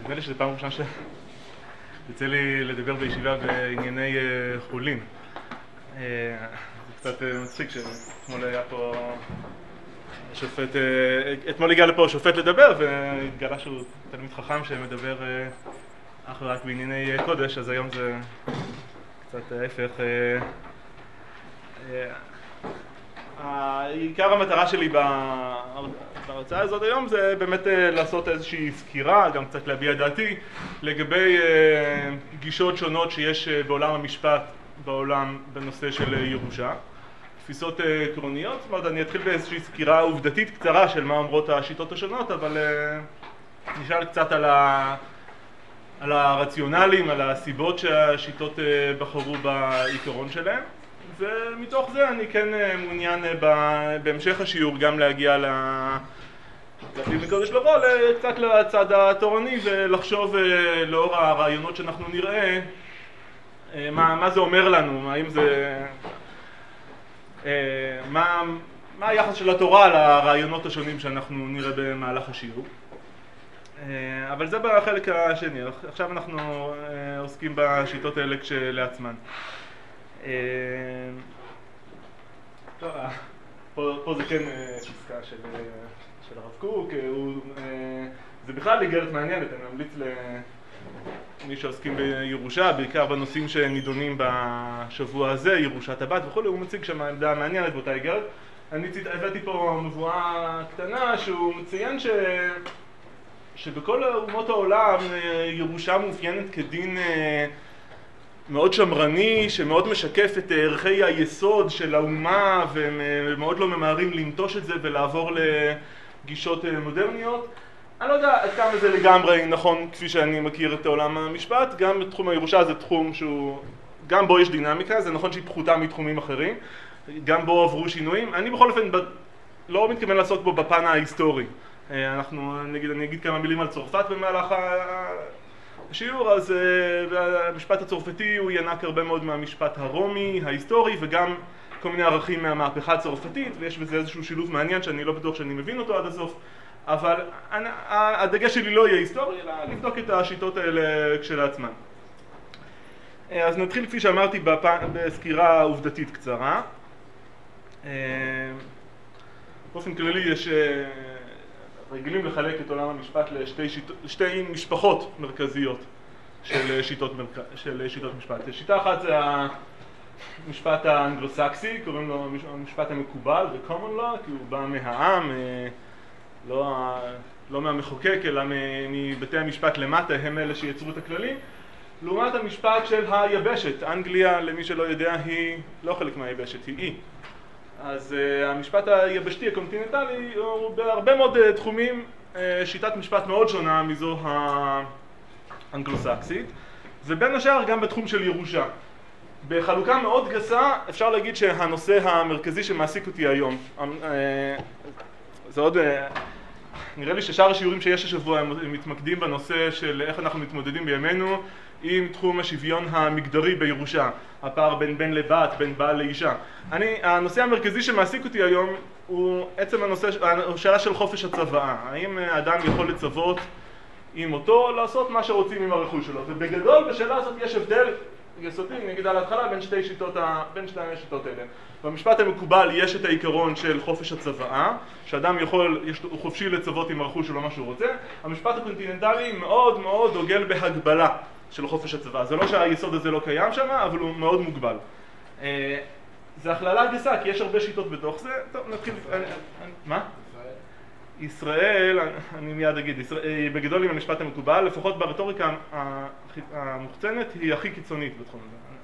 נדמה לי שזו פעם ראשונה שיוצא לי לדבר בישיבה בענייני חולין. זה קצת מצחיק שאתמול היה פה שופט, אתמול הגיע לפה שופט לדבר והתגלה שהוא תלמיד חכם שמדבר אך ורק בענייני קודש, אז היום זה קצת ההפך. עיקר המטרה שלי בהרצאה הזאת היום זה באמת לעשות איזושהי סקירה, גם קצת להביע דעתי לגבי גישות שונות שיש בעולם המשפט בעולם בנושא של ירושה, תפיסות עקרוניות. זאת אומרת, אני אתחיל באיזושהי סקירה עובדתית קצרה של מה אומרות השיטות השונות, אבל נשאל קצת על הרציונלים, על הסיבות שהשיטות בחרו בעיקרון שלהם, ומתוך זה אני כן מעוניין בהמשך השיעור גם להגיע להביא מקודש לבוא קצת לצד התורני ולחשוב לאור הרעיונות שאנחנו נראה מה זה אומר לנו, האם זה מה היחס של התורה לרעיונות השונים שאנחנו נראה במהלך השיעור. אבל זה בחלק השני. עכשיו אנחנו עוסקים בשיטות האלה כשלעצמן. פה זה כן פסקה של הרב קוק, זה בכלל איגרת מעניינת, אני ממליץ למי שעוסקים בירושה, בעיקר בנושאים שנידונים בשבוע הזה, ירושת הבת וכו', הוא מציג שם עמדה מעניינת באותה איגרת. אני הבאתי פה מבואה קטנה שהוא מציין שבכל אומות העולם ירושה מאופיינת כדין מאוד שמרני, שמאוד משקף את ערכי היסוד של האומה, ומאוד לא ממהרים לנטוש את זה ולעבור לגישות מודרניות. אני לא יודע עד כמה זה לגמרי נכון כפי שאני מכיר את עולם המשפט. גם בתחום הירושה זה תחום שהוא, גם בו יש דינמיקה, זה נכון שהיא פחותה מתחומים אחרים, גם בו עברו שינויים. אני בכל אופן לא מתכוון לעסוק בו בפן ההיסטורי. אני אגיד כמה מילים על צרפת במהלך השיעור. אז המשפט הצרפתי הוא ינק הרבה מאוד מהמשפט הרומי, ההיסטורי, וגם כל מיני ערכים מהמהפכה הצרפתית, ויש בזה איזשהו שילוב מעניין שאני לא בטוח שאני מבין אותו עד הסוף, אבל הדגש שלי לא יהיה היסטורי, אלא לבדוק את השיטות האלה כשלעצמן. אז נתחיל כפי שאמרתי בסקירה עובדתית קצרה. באופן כללי יש רגילים לחלק את עולם המשפט לשתי משפחות מרכזיות של שיטות משפט. שיטה אחת זה המשפט האנגלו-סקסי, קוראים לו המשפט המקובל, the common law, כי הוא בא מהעם, לא מהמחוקק, אלא מבתי המשפט למטה, הם אלה שיצרו את הכללים. לעומת המשפט של היבשת, אנגליה, למי שלא יודע, היא לא חלק מהיבשת, היא אי. אז המשפט היבשתי, הקונטיננטלי, הוא בהרבה מאוד תחומים שיטת משפט מאוד שונה מזו האנגלו-סקסית, ובין השאר גם בתחום של ירושה. בחלוקה מאוד גסה אפשר להגיד שהנושא המרכזי שמעסיק אותי היום, זה עוד, נראה לי ששאר השיעורים שיש השבוע הם מתמקדים בנושא של איך אנחנו מתמודדים בימינו עם תחום השוויון המגדרי בירושה, הפער בין בן לבת, בין בעל לאישה. הנושא המרכזי שמעסיק אותי היום הוא עצם השאלה של חופש הצוואה. האם האדם יכול לצוות עם אותו לעשות מה שרוצים עם הרכוש שלו? ובגדול בשאלה הזאת יש הבדל יסודי, נגיד על ההתחלה, בין שתי השיטות האלה. במשפט המקובל יש את העיקרון של חופש הצוואה, שאדם הוא חופשי לצוות עם הרכוש שלו מה שהוא רוצה. המשפט הקונטיננטלי מאוד מאוד דוגל בהגבלה של חופש הצוואה. זה לא שהיסוד הזה לא קיים שם, אבל הוא מאוד מוגבל. זה הכללה גסה, כי יש הרבה שיטות בתוך זה. טוב, נתחיל. מה? ישראל, אני מיד אגיד, בגדול עם המשפט המקובל, לפחות ברטוריקה המוחצנת, היא הכי קיצונית בתחום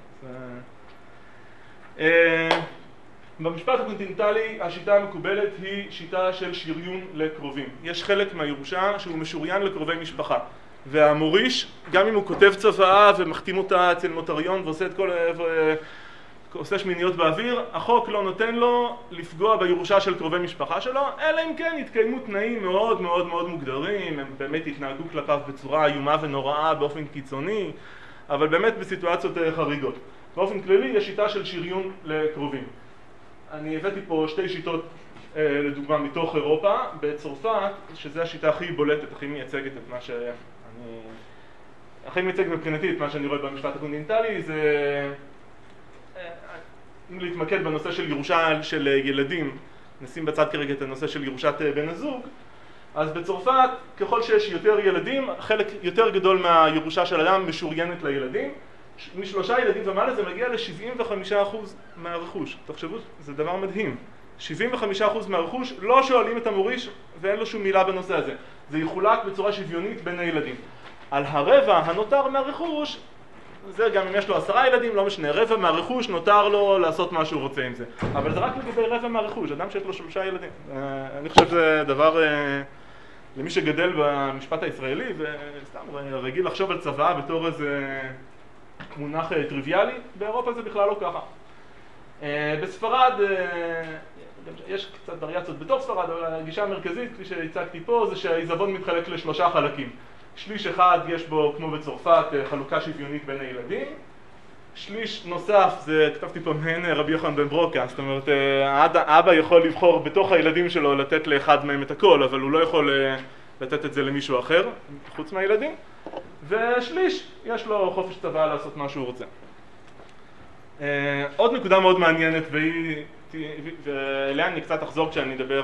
הזה. במשפט הקונטיננטלי, השיטה המקובלת היא שיטה של שריון לקרובים. יש חלק מהירושה שהוא משוריין לקרובי משפחה. והמוריש, גם אם הוא כותב צוואה ומחתים אותה אצל נוטריון ועושה את כל עושה שמיניות באוויר, החוק לא נותן לו לפגוע בירושה של קרובי משפחה שלו, אלא אם כן יתקיימו תנאים מאוד מאוד מאוד מוגדרים, הם באמת יתנהגו כלפיו בצורה איומה ונוראה באופן קיצוני, אבל באמת בסיטואציות חריגות. באופן כללי יש שיטה של שריון לקרובים. אני הבאתי פה שתי שיטות לדוגמה מתוך אירופה, בצרפת, שזו השיטה הכי בולטת, הכי מייצגת את מה שאני... הכי מייצג מבחינתי את מה שאני רואה במשפט הקונטיננטלי, זה... אם להתמקד בנושא של ירושה של ילדים, נשים בצד כרגע את הנושא של ירושת בן הזוג, אז בצרפת, ככל שיש יותר ילדים, חלק יותר גדול מהירושה של אדם משוריינת לילדים. מ3 ילדים ומעלה זה מגיע ל-75% מהרכוש. תחשבו, זה דבר מדהים. 75% מהרכוש לא שואלים את המוריש ואין לו שום מילה בנושא הזה. זה יחולק בצורה שוויונית בין הילדים. על הרבע הנותר מהרכוש, זה גם אם יש לו 10 ילדים, לא משנה, רבע מהרכוש נותר לו לעשות מה שהוא רוצה עם זה. אבל זה רק לגבי רבע מהרכוש, אדם שיש לו 3 ילדים. אני חושב שזה דבר, למי שגדל במשפט הישראלי, וסתם רגיל לחשוב על צבא בתור איזה מונח טריוויאלי, באירופה זה בכלל לא ככה. בספרד, יש קצת וריאציות בתוך ספרד, אבל הגישה המרכזית, כפי שהצגתי פה, זה שהעיזבון מתחלק ל3 חלקים. שליש אחד יש בו, כמו בצרפת, חלוקה שוויונית בין הילדים. שליש נוסף, זה כתבתי פה מעין רבי יוחנן בן ברוקה, זאת אומרת, האבא יכול לבחור בתוך הילדים שלו לתת לאחד מהם את הכל, אבל הוא לא יכול לתת את זה למישהו אחר, חוץ מהילדים. ושליש, יש לו חופש צבא לעשות מה שהוא רוצה. עוד נקודה מאוד מעניינת, ואליה אני קצת אחזור כשאני אדבר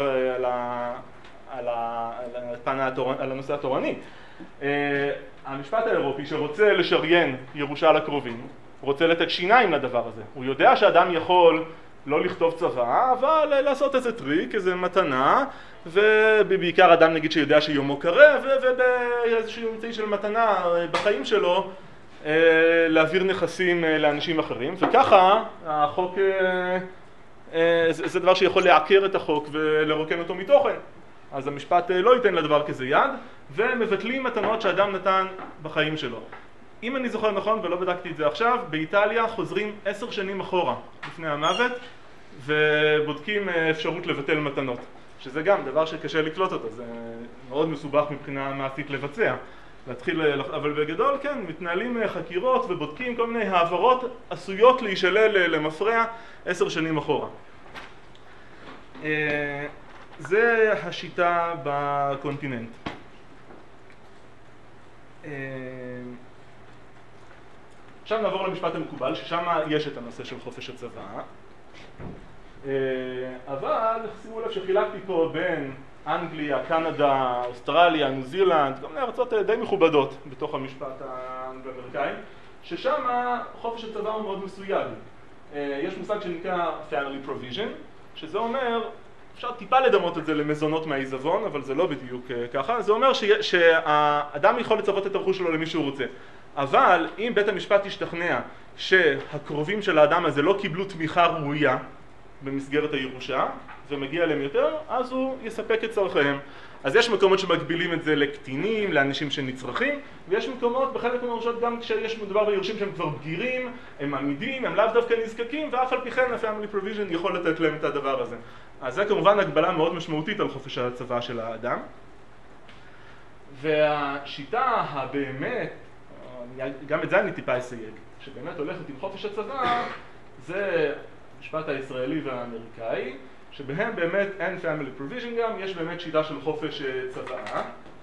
על הנושא התורני. המשפט האירופי שרוצה לשריין ירושה לקרובים, רוצה לתת שיניים לדבר הזה. הוא יודע שאדם יכול לא לכתוב צבא, אבל לעשות איזה טריק, איזה מתנה, ובעיקר אדם נגיד שיודע שיומו קרב, ובאיזשהו אמצעי של מתנה בחיים שלו, להעביר נכסים לאנשים אחרים. וככה החוק, זה דבר שיכול לעקר את החוק ולרוקן אותו מתוכן. אז המשפט לא ייתן לדבר כזה יד, ומבטלים מתנות שאדם נתן בחיים שלו. אם אני זוכר נכון, ולא בדקתי את זה עכשיו, באיטליה חוזרים 10 שנים אחורה לפני המוות, ובודקים אפשרות לבטל מתנות. שזה גם דבר שקשה לקלוט אותו, זה מאוד מסובך מבחינה מעשית לבצע. אבל בגדול, כן, מתנהלים חקירות ובודקים כל מיני העברות עשויות להישלל למפרע 10 שנים אחורה. זה השיטה בקונטיננט. עכשיו נעבור למשפט המקובל, ששם יש את הנושא של חופש הצבא. אבל שימו לב שחילקתי פה בין אנגליה, קנדה, אוסטרליה, ניו זילנד, כל מיני ארצות די מכובדות בתוך המשפט האמריקאי, ששם חופש הצבא הוא מאוד מסויג. יש מושג שנקרא family provision, שזה אומר, אפשר טיפה לדמות את זה למזונות מהעיזבון, אבל זה לא בדיוק ככה. זה אומר שהאדם יכול לצוות את הרכוש שלו למי שהוא רוצה. אבל אם בית המשפט ישתכנע שהקרובים של האדם הזה לא קיבלו תמיכה ראויה במסגרת הירושה, ומגיע להם יותר, אז הוא יספק את צורכיהם. אז יש מקומות שמגבילים את זה לקטינים, לאנשים שנצרכים, ויש מקומות בחלק מהירושות גם כשיש מדובר ביורשים שהם כבר בגירים, הם עמידים, הם לאו דווקא נזקקים, ואף על פי כן ה-family provision יכול לתת להם את הדבר הזה. אז זה כמובן הגבלה מאוד משמעותית על חופש הצבא של האדם. והשיטה הבאמת, גם את זה אני טיפה אסייג, שבאמת הולכת עם חופש הצבא, זה המשפט הישראלי והאמריקאי, שבהם באמת אין family provision גם, יש באמת שיטה של חופש צבא.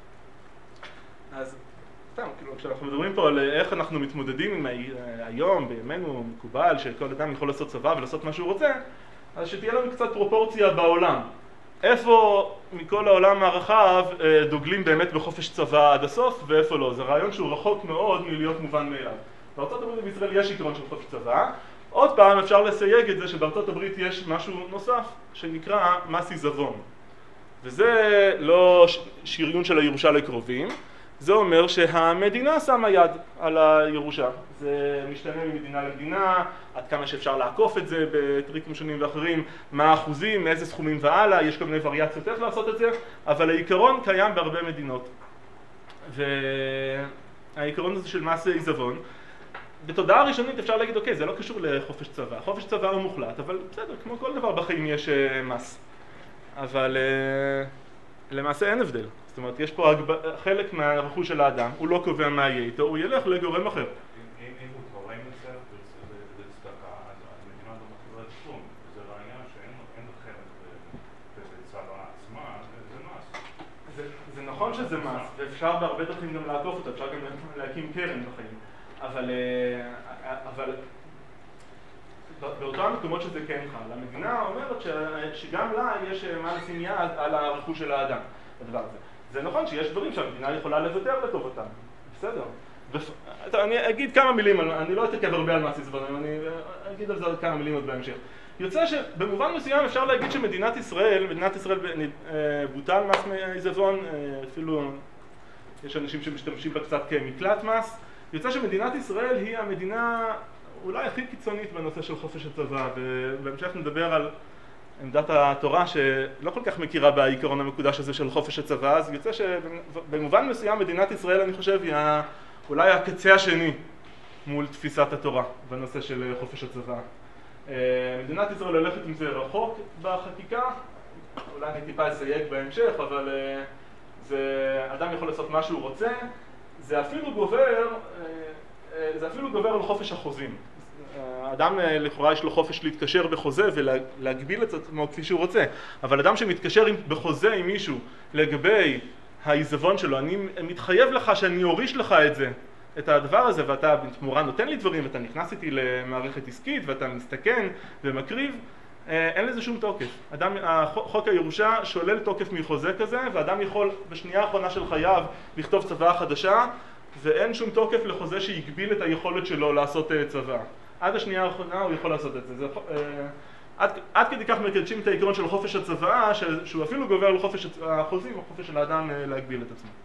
אז סתם, כאילו, כשאנחנו מדברים פה על איך אנחנו מתמודדים עם היום, בימינו מקובל שכל אדם יכול לעשות צבא ולעשות מה שהוא רוצה, אז שתהיה לנו קצת פרופורציה בעולם. איפה מכל העולם הרחב דוגלים באמת בחופש צבא עד הסוף, ואיפה לא. זה רעיון שהוא רחוק מאוד מלהיות מובן מאליו. בארצות הברית ובישראל יש עיקרון של חופש צבא. עוד פעם אפשר לסייג את זה שבארצות הברית יש משהו נוסף שנקרא מס עיזבון. וזה לא שריון של הירושה לקרובים, זה אומר שהמדינה שמה יד על הירושה. זה משתנה ממדינה למדינה, עד כמה שאפשר לעקוף את זה בטריקים שונים ואחרים, מה האחוזים, מאיזה סכומים והלאה, יש כל מיני וריאציות איך לעשות את זה, אבל העיקרון קיים בהרבה מדינות. והעיקרון הזה של מס עיזבון, בתודעה הראשונית אפשר להגיד, אוקיי, זה לא קשור לחופש צבא. חופש צבא הוא מוחלט, אבל בסדר, כמו כל דבר בחיים יש מס. אבל למעשה אין הבדל. זאת אומרת, יש פה חלק מהרכוש של האדם, הוא לא קובע מה יהיה איתו, הוא ילך לגורם אחר. אם הוא כבר אין לצלח, זה צדקה, אז המדינה לא מחזירה את שום. זה רעיון שאין חלק בזה. נכון שזה מס, ואפשר בהרבה דרכים גם לעקוף אותו, אפשר גם להקים קרן בחיים, אבל באותם מקומות שזה כן חל, המדינה אומרת שגם לה יש מה לשים יד על הרכוש של האדם, הדבר הזה. זה נכון שיש דברים שהמדינה יכולה לוותר לטובתם, בסדר. אני אגיד כמה מילים, אני לא אתעכב הרבה על מס עיזבון, אני אגיד על זה עוד כמה מילים עוד בהמשך. יוצא שבמובן מסוים אפשר להגיד שמדינת ישראל בוטל מס עיזבון, אפילו יש אנשים שמשתמשים בה קצת כמקלט מס. יוצא שמדינת ישראל היא המדינה אולי הכי קיצונית בנושא של חופש הצבא, ובהמשך נדבר על עמדת התורה שלא כל כך מכירה בעיקרון המקודש הזה של חופש הצבא, אז יוצא שבמובן מסוים מדינת ישראל אני חושב היא אולי הקצה השני מול תפיסת התורה בנושא של חופש הצבא. מדינת ישראל הולכת עם זה רחוק בחקיקה, אולי אני טיפה אסייג בהמשך, אבל אדם יכול לעשות מה שהוא רוצה, זה אפילו גובר על חופש החוזים. אדם לכאורה יש לו חופש להתקשר בחוזה ולהגביל את עצמו כפי שהוא רוצה, אבל אדם שמתקשר בחוזה עם מישהו לגבי העיזבון שלו, אני מתחייב לך שאני אוריש לך את הדבר הזה, ואתה בתמורה נותן לי דברים, ואתה נכנס איתי למערכת עסקית, ואתה מסתכן ומקריב, אין לזה שום תוקף. חוק הירושה שולל תוקף מחוזה כזה, ואדם יכול בשנייה האחרונה של חייו לכתוב צוואה חדשה, ואין שום תוקף לחוזה שיגביל את היכולת שלו לעשות צבא. עד השנייה האחרונה הוא יכול לעשות את זה. עד כדי כך מקדשים את העיקרון של חופש הצבא, שהוא אפילו גובר על חופש החוזים, או חופש של האדם להגביל את עצמו.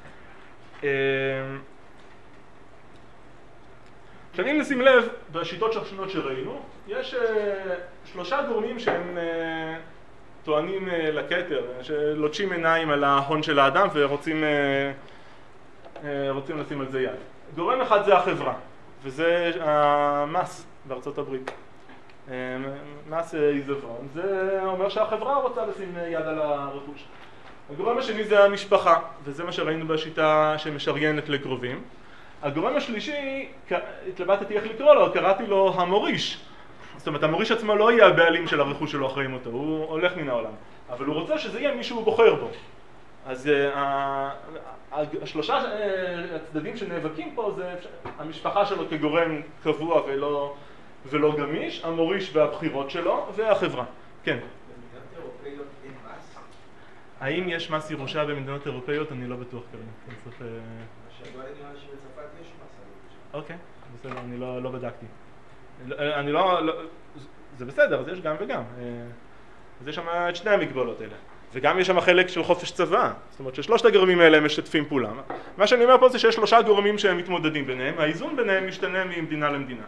עכשיו אם נשים לב, בשיטות השונות שראינו, יש 3 גורמים שהם טוענים לכתר, שלוטשים עיניים על ההון של האדם ורוצים לשים על זה יד. גורם אחד זה החברה, וזה המס בארצות הברית. מס עיזבון, זה אומר שהחברה רוצה לשים יד על הרכוש. הגורם השני זה המשפחה, וזה מה שראינו בשיטה שמשריינת לקרובים. הגורם השלישי, התלבטתי איך לקרוא לו, קראתי לו המוריש. זאת אומרת, המוריש עצמו לא יהיה הבעלים של הרכוש שלו אחראים אותו, הוא הולך מן העולם. אבל הוא רוצה שזה יהיה מי שהוא בוחר בו. אז השלושה הצדדים שנאבקים פה זה המשפחה שלו כגורם קבוע ולא גמיש, המוריש והבחירות שלו והחברה. כן. במדינות אירופאיות אין מס? האם יש מס ירושה במדינות אירופאיות? אני לא בטוח כרגע. השאלה נראה לי שבצרפת יש מס. אוקיי, בסדר, אני לא בדקתי. אני לא... זה בסדר, אז יש גם וגם. אז יש שם את שני המגבלות האלה. וגם יש שם חלק של חופש צבא. זאת אומרת ששלושת הגורמים האלה משתפים פעולה. מה שאני אומר פה זה שיש 3 גורמים שהם מתמודדים ביניהם. האיזון ביניהם משתנה ממדינה למדינה.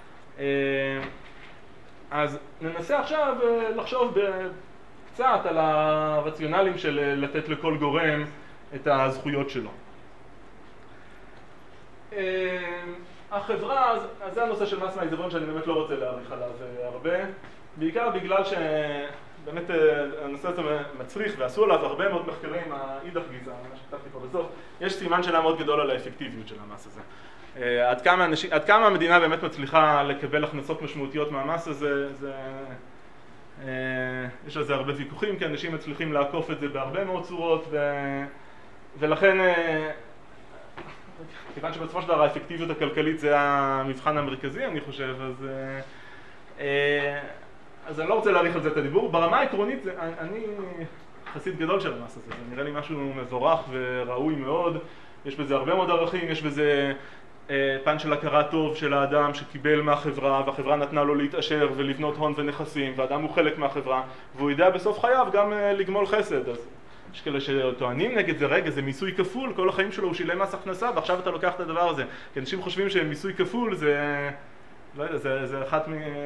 אז ננסה עכשיו לחשוב קצת על הרציונלים של לתת לכל גורם את הזכויות שלו. החברה, אז זה הנושא של מס מהעיזבון שאני באמת לא רוצה להאריך עליו הרבה, בעיקר בגלל שבאמת הנושא הזה מצריך ועשו עליו הרבה מאוד מחקרים, האידך גיסא, מה שכתבתי פה בסוף, יש סימן שאלה מאוד גדול על האפקטיביות של המס הזה. עד כמה המדינה באמת מצליחה לקבל הכנסות משמעותיות מהמס הזה, יש על זה הרבה ויכוחים, כי אנשים מצליחים לעקוף את זה בהרבה מאוד צורות, ולכן, כיוון שבסופו של דבר האפקטיביות הכלכלית זה המבחן המרכזי, אני חושב, אז אני לא רוצה להאריך על זה את הדיבור. ברמה העקרונית, אני חסיד גדול של המס הזה, זה נראה לי משהו מבורך וראוי מאוד, יש בזה הרבה מאוד ערכים, יש בזה פן של הכרה טוב של האדם שקיבל מהחברה, והחברה נתנה לו להתעשר ולבנות הון ונכסים, והאדם הוא חלק מהחברה, והוא ידע בסוף חייו גם לגמול חסד. אז יש כאלה שטוענים נגד זה, רגע, זה מיסוי כפול, כל החיים שלו הוא שילם מס הכנסה, ועכשיו אתה לוקח את הדבר הזה. כי אנשים חושבים שמיסוי כפול זה, לא יודע, זה אחת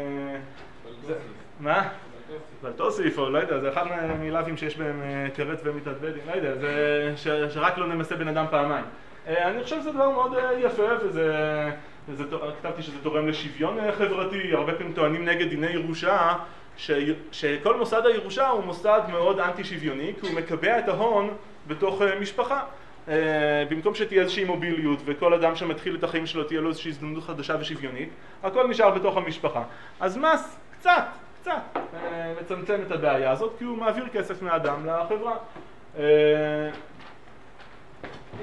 מה? תוסיף, או לא יודע, זה אחד מלאווים שיש בהם קרץ ומתעדבדים, לא יודע, זה שרק לא נמסה בן אדם פעמיים. אני חושב שזה דבר מאוד יפה, כתבתי שזה תורם לשוויון חברתי, הרבה פעמים טוענים נגד דיני ירושה, שכל מוסד הירושה הוא מוסד מאוד אנטי שוויוני, כי הוא מקבע את ההון בתוך משפחה. במקום שתהיה איזושהי מוביליות וכל אדם שמתחיל את החיים שלו תהיה לו איזושהי הזדמנות חדשה ושוויונית, הכל נשאר בתוך המשפחה. אז מס קצת מצמצם את הבעיה הזאת, כי הוא מעביר כסף מהאדם לחברה.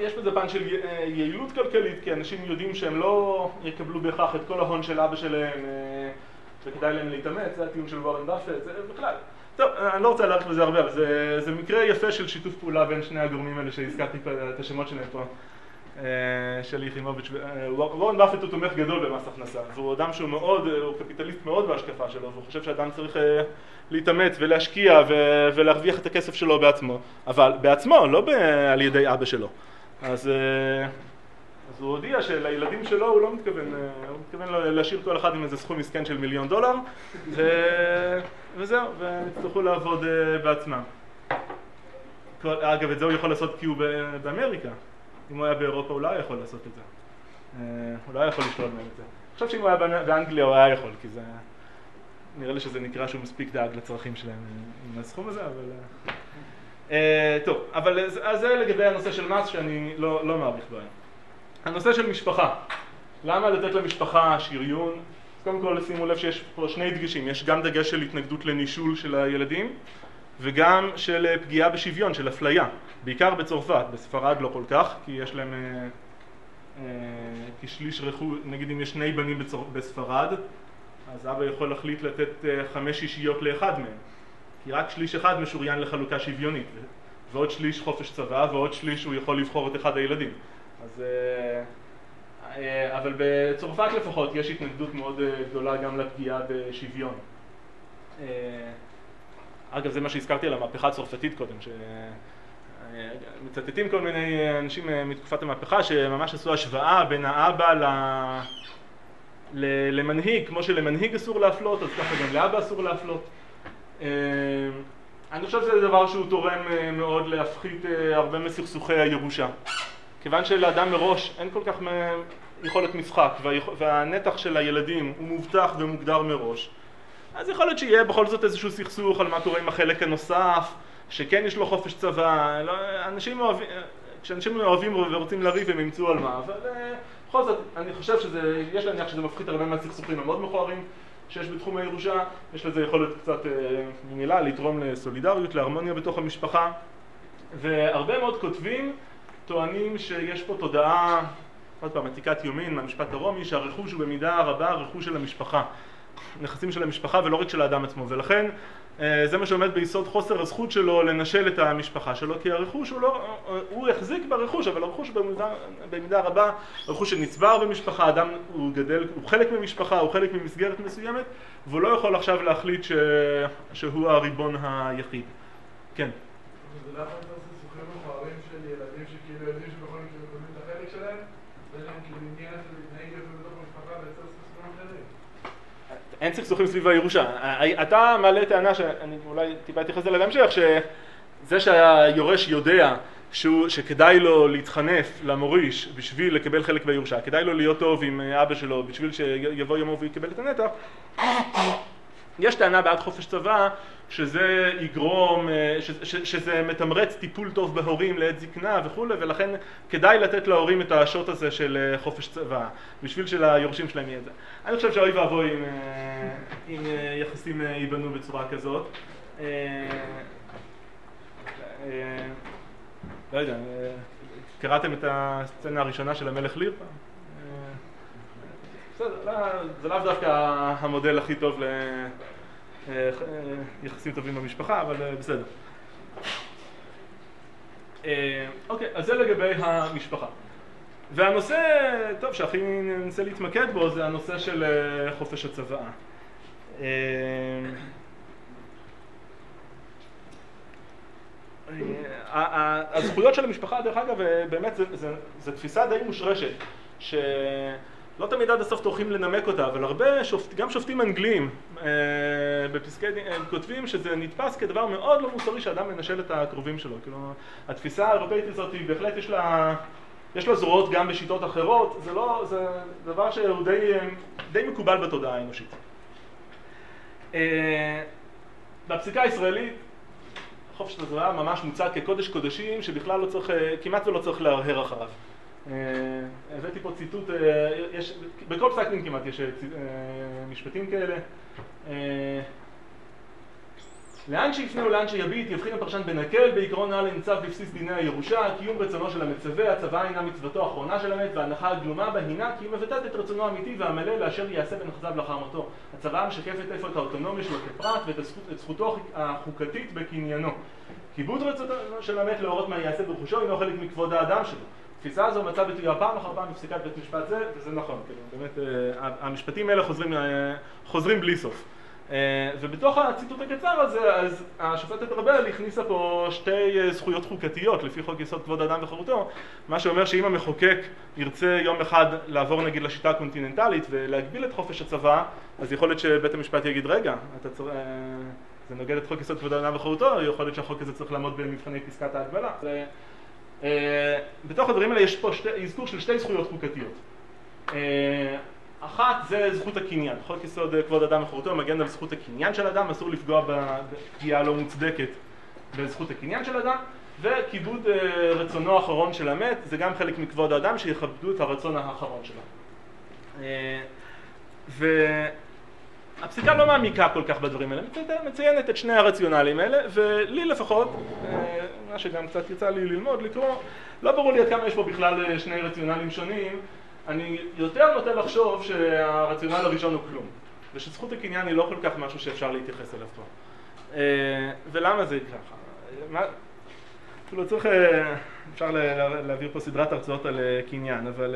יש בזה פן של יעילות כלכלית, כי אנשים יודעים שהם לא יקבלו בהכרח את כל ההון של אבא שלהם וכדאי להם להתאמץ, זה הטיעון של וורן באפט, זה בכלל. טוב, אני לא רוצה להאריך בזה הרבה, אבל זה מקרה יפה של שיתוף פעולה בין שני הגורמים האלה שהזכרתי את השמות שלהם פה. שלי יחימוביץ'. וורן באפט הוא תומך גדול במס הכנסה, והוא אדם שהוא מאוד, הוא קפיטליסט מאוד בהשקפה שלו, והוא חושב שאדם צריך להתאמץ ולהשקיע ולהרוויח את הכסף שלו בעצמו, אבל בעצמו, לא על ידי אבא שלו. אז הוא הודיע שלילדים שלו הוא לא מתכוון, הוא מתכוון להשאיר כל אחד עם איזה סכום מסכן של $1,000,000, וזהו, והם יצטרכו לעבוד בעצמם. אגב, את זה הוא יכול לעשות כי הוא באמריקה. אם הוא היה באירופה, הוא לא היה יכול לעשות את זה. הוא לא היה יכול לשלול מהם את זה. אני חושב שאם הוא היה באנגליה, הוא היה יכול, כי זה... נראה לי שזה נקרא שהוא מספיק דאג לצרכים שלהם עם הסכום הזה, אבל... טוב, אבל זה לגבי הנושא של מס שאני לא מעריך בהם. הנושא של משפחה. למה לתת למשפחה שריון? קודם כל, שימו לב שיש פה שני דגשים. יש גם דגש של התנגדות לנישול של הילדים, וגם של פגיעה בשוויון, של אפליה. בעיקר בצרפת, בספרד לא כל כך, כי יש להם כשליש רכוש, נגיד אם יש שני בנים בספרד, אז אבא יכול להחליט לתת 5 אישיות לאחד מהם, כי רק שליש אחד משוריין לחלוקה שוויונית, ועוד שליש חופש צבא, ועוד שליש הוא יכול לבחור את אחד הילדים. אז, אבל בצרפת לפחות יש התנגדות מאוד גדולה גם לפגיעה בשוויון. אגב, זה מה שהזכרתי על המהפכה הצרפתית קודם, שמצטטים כל מיני אנשים מתקופת המהפכה שממש עשו השוואה בין האבא למנהיג, כמו שלמנהיג אסור להפלות, אז ככה גם לאבא אסור להפלות. אני חושב שזה דבר שהוא תורם מאוד להפחית הרבה מסכסוכי הירושה. כיוון שלאדם מראש אין כל כך יכולת משחק, והנתח של הילדים הוא מובטח ומוגדר מראש, אז יכול להיות שיהיה בכל זאת איזשהו סכסוך על מה קורה עם החלק הנוסף, שכן יש לו חופש צבא, כשאנשים אוהבים ורוצים לריב הם ימצאו על מה, אבל בכל זאת אני חושב יש להניח שזה מפחית הרבה מהסכסוכים המאוד מכוערים שיש בתחום הירושה, יש לזה יכולת קצת ממילא לתרום לסולידריות, להרמוניה בתוך המשפחה, והרבה מאוד כותבים טוענים שיש פה תודעה, עוד פעם, עתיקת יומין מהמשפט הרומי, שהרכוש הוא במידה רבה רכוש של המשפחה. נכסים של המשפחה ולא רק של האדם עצמו, ולכן זה מה שעומד ביסוד חוסר הזכות שלו לנשל את המשפחה שלו, כי הרכוש הוא החזיק ברכוש, אבל הרכוש במידה רבה, הרכוש שנצבר במשפחה, האדם הוא גדל, הוא חלק ממשפחה, הוא חלק ממסגרת מסוימת, והוא לא יכול עכשיו להחליט שהוא הריבון היחיד. כן. זה למה אתה עושה סוכרים מכוערים של ילדים שכאילו יודעים שבכל מקרה קודמים את החלק שלהם, ויש להם כאילו עניין להתנהג יפה בתוך המשפחה ויצר סכסוכים אחרים? אין סכסוכים סביב הירושה. אתה מעלה טענה שאני אולי טיפה אתייחס אליה בהמשך, שזה שהיורש יודע שכדאי לו להתחנף למוריש בשביל לקבל חלק בירושה, כדאי לו להיות טוב עם אבא שלו בשביל שיבוא יומו ויקבל את הנתח, יש טענה בעד חופש צבא שזה יגרום, שזה מתמרץ טיפול טוב בהורים לעת זקנה וכו', ולכן כדאי לתת להורים את השוט הזה של חופש צבא, בשביל שליורשים שלהם יהיה את זה. אני חושב שאוי ואבוי אם יחסים ייבנו בצורה כזאת. לא יודע, קראתם את הסצנה הראשונה של המלך ליר פעם? זה לאו דווקא המודל הכי טוב ליחסים טובים במשפחה, אבל בסדר. אוקיי, אז זה לגבי המשפחה. והנושא, טוב, שהכי ננסה להתמקד בו, זה הנושא של חופש הצוואה. הזכויות של המשפחה, דרך אגב, באמת זו תפיסה די מושרשת, שלא תמיד עד הסוף טורחים לנמק אותה, אבל הרבה, גם שופטים אנגליים בפסקי דין, הם כותבים שזה נתפס כדבר מאוד לא מוסרי שאדם מנשל את הקרובים שלו. כאילו, התפיסה האירופאית הזאת, בהחלט יש לה זרועות גם בשיטות אחרות, זה דבר שהוא די מקובל בתודעה האנושית. בפסיקה הישראלית, חופש הצוואה ממש מוצג כקודש קודשים שבכלל לא צריך, כמעט ולא צריך להרהר אחריו. הבאתי פה ציטוט, בכל פסק דין כמעט יש משפטים כאלה. לאן שיפנה ולאן שיביט, יבחין הפרשן בנקל, בעיקרון העל נמצא בבסיס דיני הירושה, קיום רצונו של המצווה, הצוואה הינה מצוותו האחרונה של המת, וההנחה הגלומה בה הינה כי היא מבטאת את רצונו האמיתי והמלא לאשר יעשה בנכסיו לאחר מותו. הצוואה משקפת איפה את האוטונומיה שלו כפרט ואת זכותו החוקתית בקניינו. כיבוד רצונו של המת להורות מה יעשה ברכושו הינו חלק מכבוד האדם שלו. התפיסה הזו מצאה ביטויה פעם אחר פעם בפסיקת בית משפט זה, וזה נכון, כאילו, באמת, המשפטים האלה חוזרים בלי סוף. ובתוך הציטוט הקצר הזה, אז השופטת ארבל הכניסה פה שתי זכויות חוקתיות לפי חוק יסוד כבוד האדם וחירותו, מה שאומר שאם המחוקק ירצה יום אחד לעבור נגיד לשיטה הקונטיננטלית ולהגביל את חופש הצבא, אז יכול להיות שבית המשפט יגיד, רגע, זה נוגד את חוק יסוד כבוד האדם וחירותו, יכול להיות שהחוק הזה צריך לעמוד במבחני פסקת ההגבלה. בתוך הדברים האלה יש פה אזכור של שתי זכויות חוקתיות. אחת זה זכות הקניין. חוק יסוד כבוד אדם וחירותו מגן על זכות הקניין של אדם, אסור לפגוע בפגיעה לא מוצדקת בזכות הקניין של אדם, וכיבוד רצונו האחרון של המת, זה גם חלק מכבוד האדם שיכבדו את הרצון האחרון שלו. והפסיקה לא מעמיקה כל כך בדברים האלה, מציינת את שני הרציונלים האלה, ולי לפחות, מה שגם קצת יצא לי ללמוד, לקרוא, לא ברור לי עד כמה יש פה בכלל שני רציונלים שונים. אני יותר נוטה לחשוב שהרציונל הראשון הוא כלום, ושזכות הקניין היא לא כל כך משהו שאפשר להתייחס אליו פה. ולמה זה ככה? כאילו צריך, אפשר להעביר פה סדרת הרצאות על קניין, אבל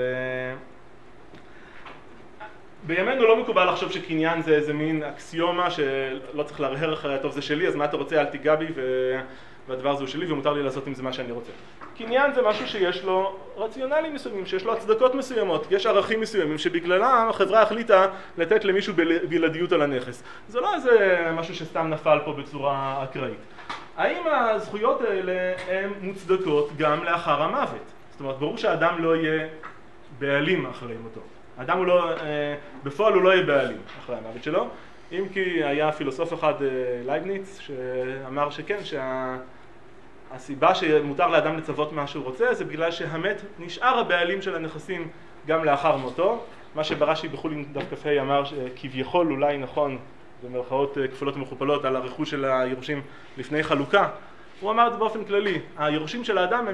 בימינו לא מקובל לחשוב שקניין זה איזה מין אקסיומה שלא צריך להרהר אחריה, טוב זה שלי, אז מה אתה רוצה? אל תיגע בי והדבר הזה הוא שלי ומותר לי לעשות עם זה מה שאני רוצה. קניין זה משהו שיש לו רציונלים מסוימים, שיש לו הצדקות מסוימות, יש ערכים מסוימים שבגללם החברה החליטה לתת למישהו בלעדיות על הנכס. זה לא איזה משהו שסתם נפל פה בצורה אקראית. האם הזכויות האלה הן מוצדקות גם לאחר המוות? זאת אומרת, ברור שהאדם לא יהיה בעלים אחרי מותו. האדם הוא לא, בפועל הוא לא יהיה בעלים אחרי המוות שלו, אם כי היה פילוסוף אחד, לייבניץ, שאמר שכן, הסיבה שמותר לאדם לצוות מה שהוא רוצה זה בגלל שהמת נשאר הבעלים של הנכסים גם לאחר מותו. מה שברש"י בחולין דף כ"ה אמר שכביכול אולי נכון, במרכאות כפולות ומכופלות, על הרכוש של היורשים לפני חלוקה. הוא אמר את זה באופן כללי, היורשים של האדם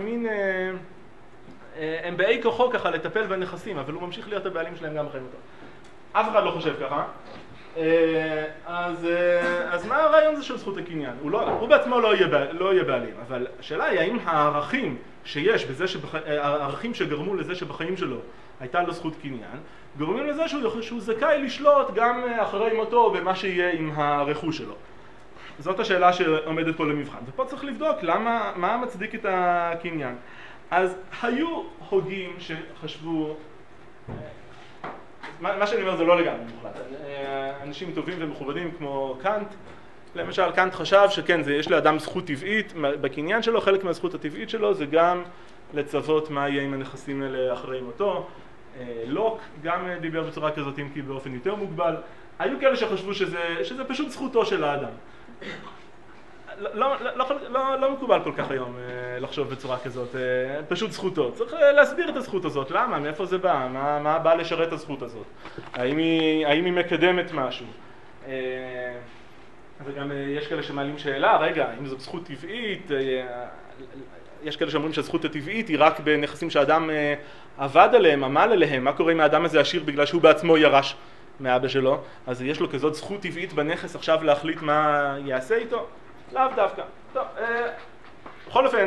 הם באי כוחו ככה לטפל בנכסים, אבל הוא ממשיך להיות הבעלים שלהם גם אחרי מותו. אף אחד לא חושב ככה. אז מה הרעיון הזה של זכות הקניין? הוא בעצמו לא יהיה בעלים, אבל השאלה היא האם הערכים שיש בזה הערכים שגרמו לזה שבחיים שלו הייתה לו זכות קניין, גורמים לזה שהוא זכאי לשלוט גם אחרי מותו במה שיהיה עם הרכוש שלו. זאת השאלה שעומדת פה למבחן, ופה צריך לבדוק מה מצדיק את הקניין. אז היו הוגים שחשבו, מה שאני אומר זה לא לגמרי מוחלט, אנשים טובים ומכובדים כמו קאנט, למשל קאנט חשב שכן, יש לאדם זכות טבעית בקניין שלו, חלק מהזכות הטבעית שלו זה גם לצוות מה יהיה עם הנכסים האלה אחרי מותו. לוק גם דיבר בצורה כזאת אם כי באופן יותר מוגבל. היו כאלה שחשבו שזה פשוט זכותו של האדם. לא מקובל כל כך היום לחשוב בצורה כזאת, פשוט זכותו. צריך להסביר את הזכות הזאת, למה? מאיפה זה בא? מה בא לשרת את הזכות הזאת? האם היא מקדמת משהו? וגם יש כאלה שמעלים שאלה, רגע, אם זו זכות טבעית, יש כאלה שאומרים שהזכות הטבעית היא רק בנכסים שהאדם עבד עליהם, עמל עליהם, מה קורה אם האדם הזה עשיר בגלל שהוא בעצמו ירש מאבא שלו, אז יש לו כזאת זכות טבעית בנכס עכשיו להחליט מה יעשה איתו? לאו דווקא. טוב, בכל אופן,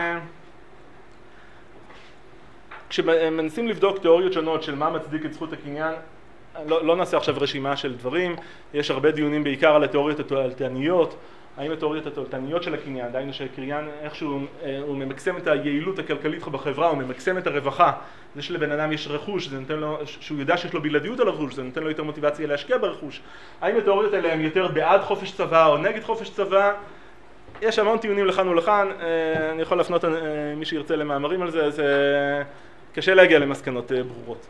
כשמנסים לבדוק תיאוריות שונות של מה מצדיק את זכות הקניין, לא נעשה עכשיו רשימה של דברים, יש הרבה דיונים בעיקר על התיאוריות התועלתניות, האם התיאוריות התועלתניות של הקניין, דהיינו שקניין איכשהו הוא ממקסם את היעילות הכלכלית בחברה, הוא ממקסם את הרווחה, זה שלבן אדם יש רכוש, זה נותן לו, שהוא יודע שיש לו בלעדיות על הרכוש, זה נותן לו יותר מוטיבציה להשקיע ברכוש. האם התיאוריות האלה הן יותר בעד חופש צבא או נגד חופש צבא? יש המון טיעונים לכאן ולכאן, אני יכול להפנות מי שירצה למאמרים על זה, זה קשה להגיע למסקנות ברורות.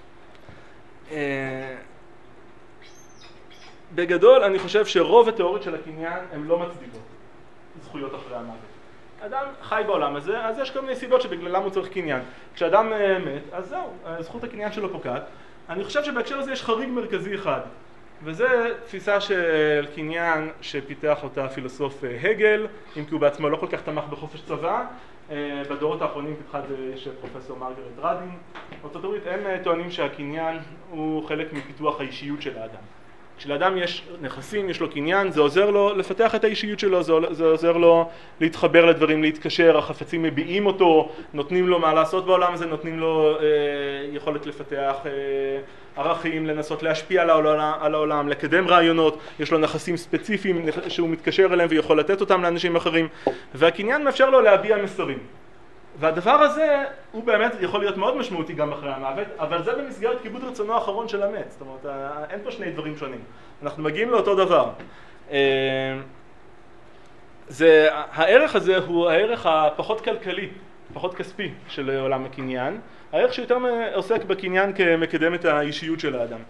בגדול אני חושב שרוב התיאוריות של הקניין הן לא מצדיקות זכויות אחרי המוות. אדם חי בעולם הזה, אז יש כל מיני סיבות שבגללם הוא צריך קניין. כשאדם מת, אז זהו, זכות הקניין שלו פוקעת. אני חושב שבהקשר הזה יש חריג מרכזי אחד. וזה תפיסה של קניין שפיתח אותה הפילוסוף הגל, אם כי הוא בעצמו לא כל כך תמך בחופש צבא. בדורות האחרונים פיתחה יש פרופסור מרגרט רדין. בארצות הברית הם טוענים שהקניין הוא חלק מפיתוח האישיות של האדם. כשלאדם יש נכסים, יש לו קניין, זה עוזר לו לפתח את האישיות שלו, זה עוזר לו להתחבר לדברים, להתקשר, החפצים מביעים אותו, נותנים לו מה לעשות בעולם הזה, נותנים לו יכולת לפתח ערכים, לנסות להשפיע על העולם, לקדם רעיונות, יש לו נכסים ספציפיים שהוא מתקשר אליהם ויכול לתת אותם לאנשים אחרים, והקניין מאפשר לו להביע מסרים. והדבר הזה הוא באמת יכול להיות מאוד משמעותי גם אחרי המוות, אבל זה במסגרת כיבוד רצונו האחרון של המת. זאת אומרת, אין פה שני דברים שונים. אנחנו מגיעים לאותו דבר. הערך הזה הוא הערך הפחות כלכלי, פחות כספי של עולם הקניין. הערך שיותר עוסק בקניין כמקדם את האישיות של האדם.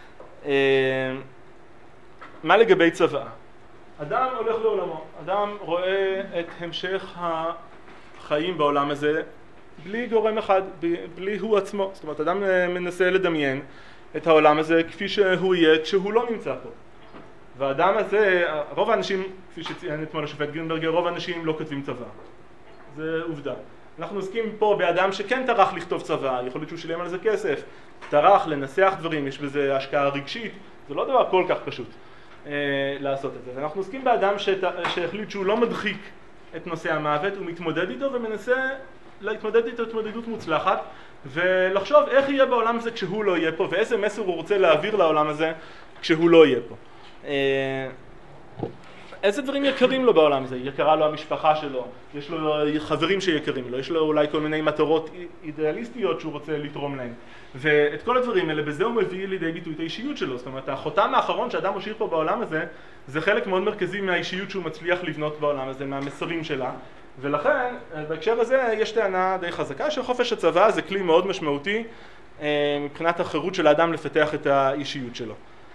מה לגבי צבא? אדם הולך לעולמו, אדם רואה את המשך חיים בעולם הזה בלי גורם אחד, בלי הוא עצמו. זאת אומרת, אדם מנסה לדמיין את העולם הזה כפי שהוא יהיה כשהוא לא נמצא פה. והאדם הזה, רוב האנשים, כפי שציין אתמול השופט גרינברגר, רוב האנשים לא כותבים צבא. זה עובדה. אנחנו עוסקים פה באדם שכן טרח לכתוב צבא, יכול להיות שהוא שילם על זה כסף, טרח לנסח דברים, יש בזה השקעה רגשית, זה לא דבר כל כך פשוט לעשות את זה. ואנחנו עוסקים באדם שהחליט שהוא לא מדחיק את נושא המוות, הוא מתמודד איתו ומנסה להתמודד איתו התמודדות מוצלחת ולחשוב איך יהיה בעולם הזה כשהוא לא יהיה פה ואיזה מסר הוא רוצה להעביר לעולם הזה כשהוא לא יהיה פה. איזה דברים יקרים לו בעולם הזה? יקרה לו המשפחה שלו, יש לו חברים שיקרים לו, יש לו אולי כל מיני מטרות אידיאליסטיות שהוא רוצה לתרום להן. ואת כל הדברים האלה, בזה הוא מביא לידי ביטוי את האישיות שלו. זאת אומרת, החותם האחרון שאדם מושאיר פה בעולם הזה, זה חלק מאוד מרכזי מהאישיות שהוא מצליח לבנות בעולם הזה, מהמסרים שלה. ולכן, בהקשר הזה, יש טענה די חזקה שחופש הצבא זה כלי מאוד משמעותי מבחינת החירות של האדם לפתח את האישיות שלו.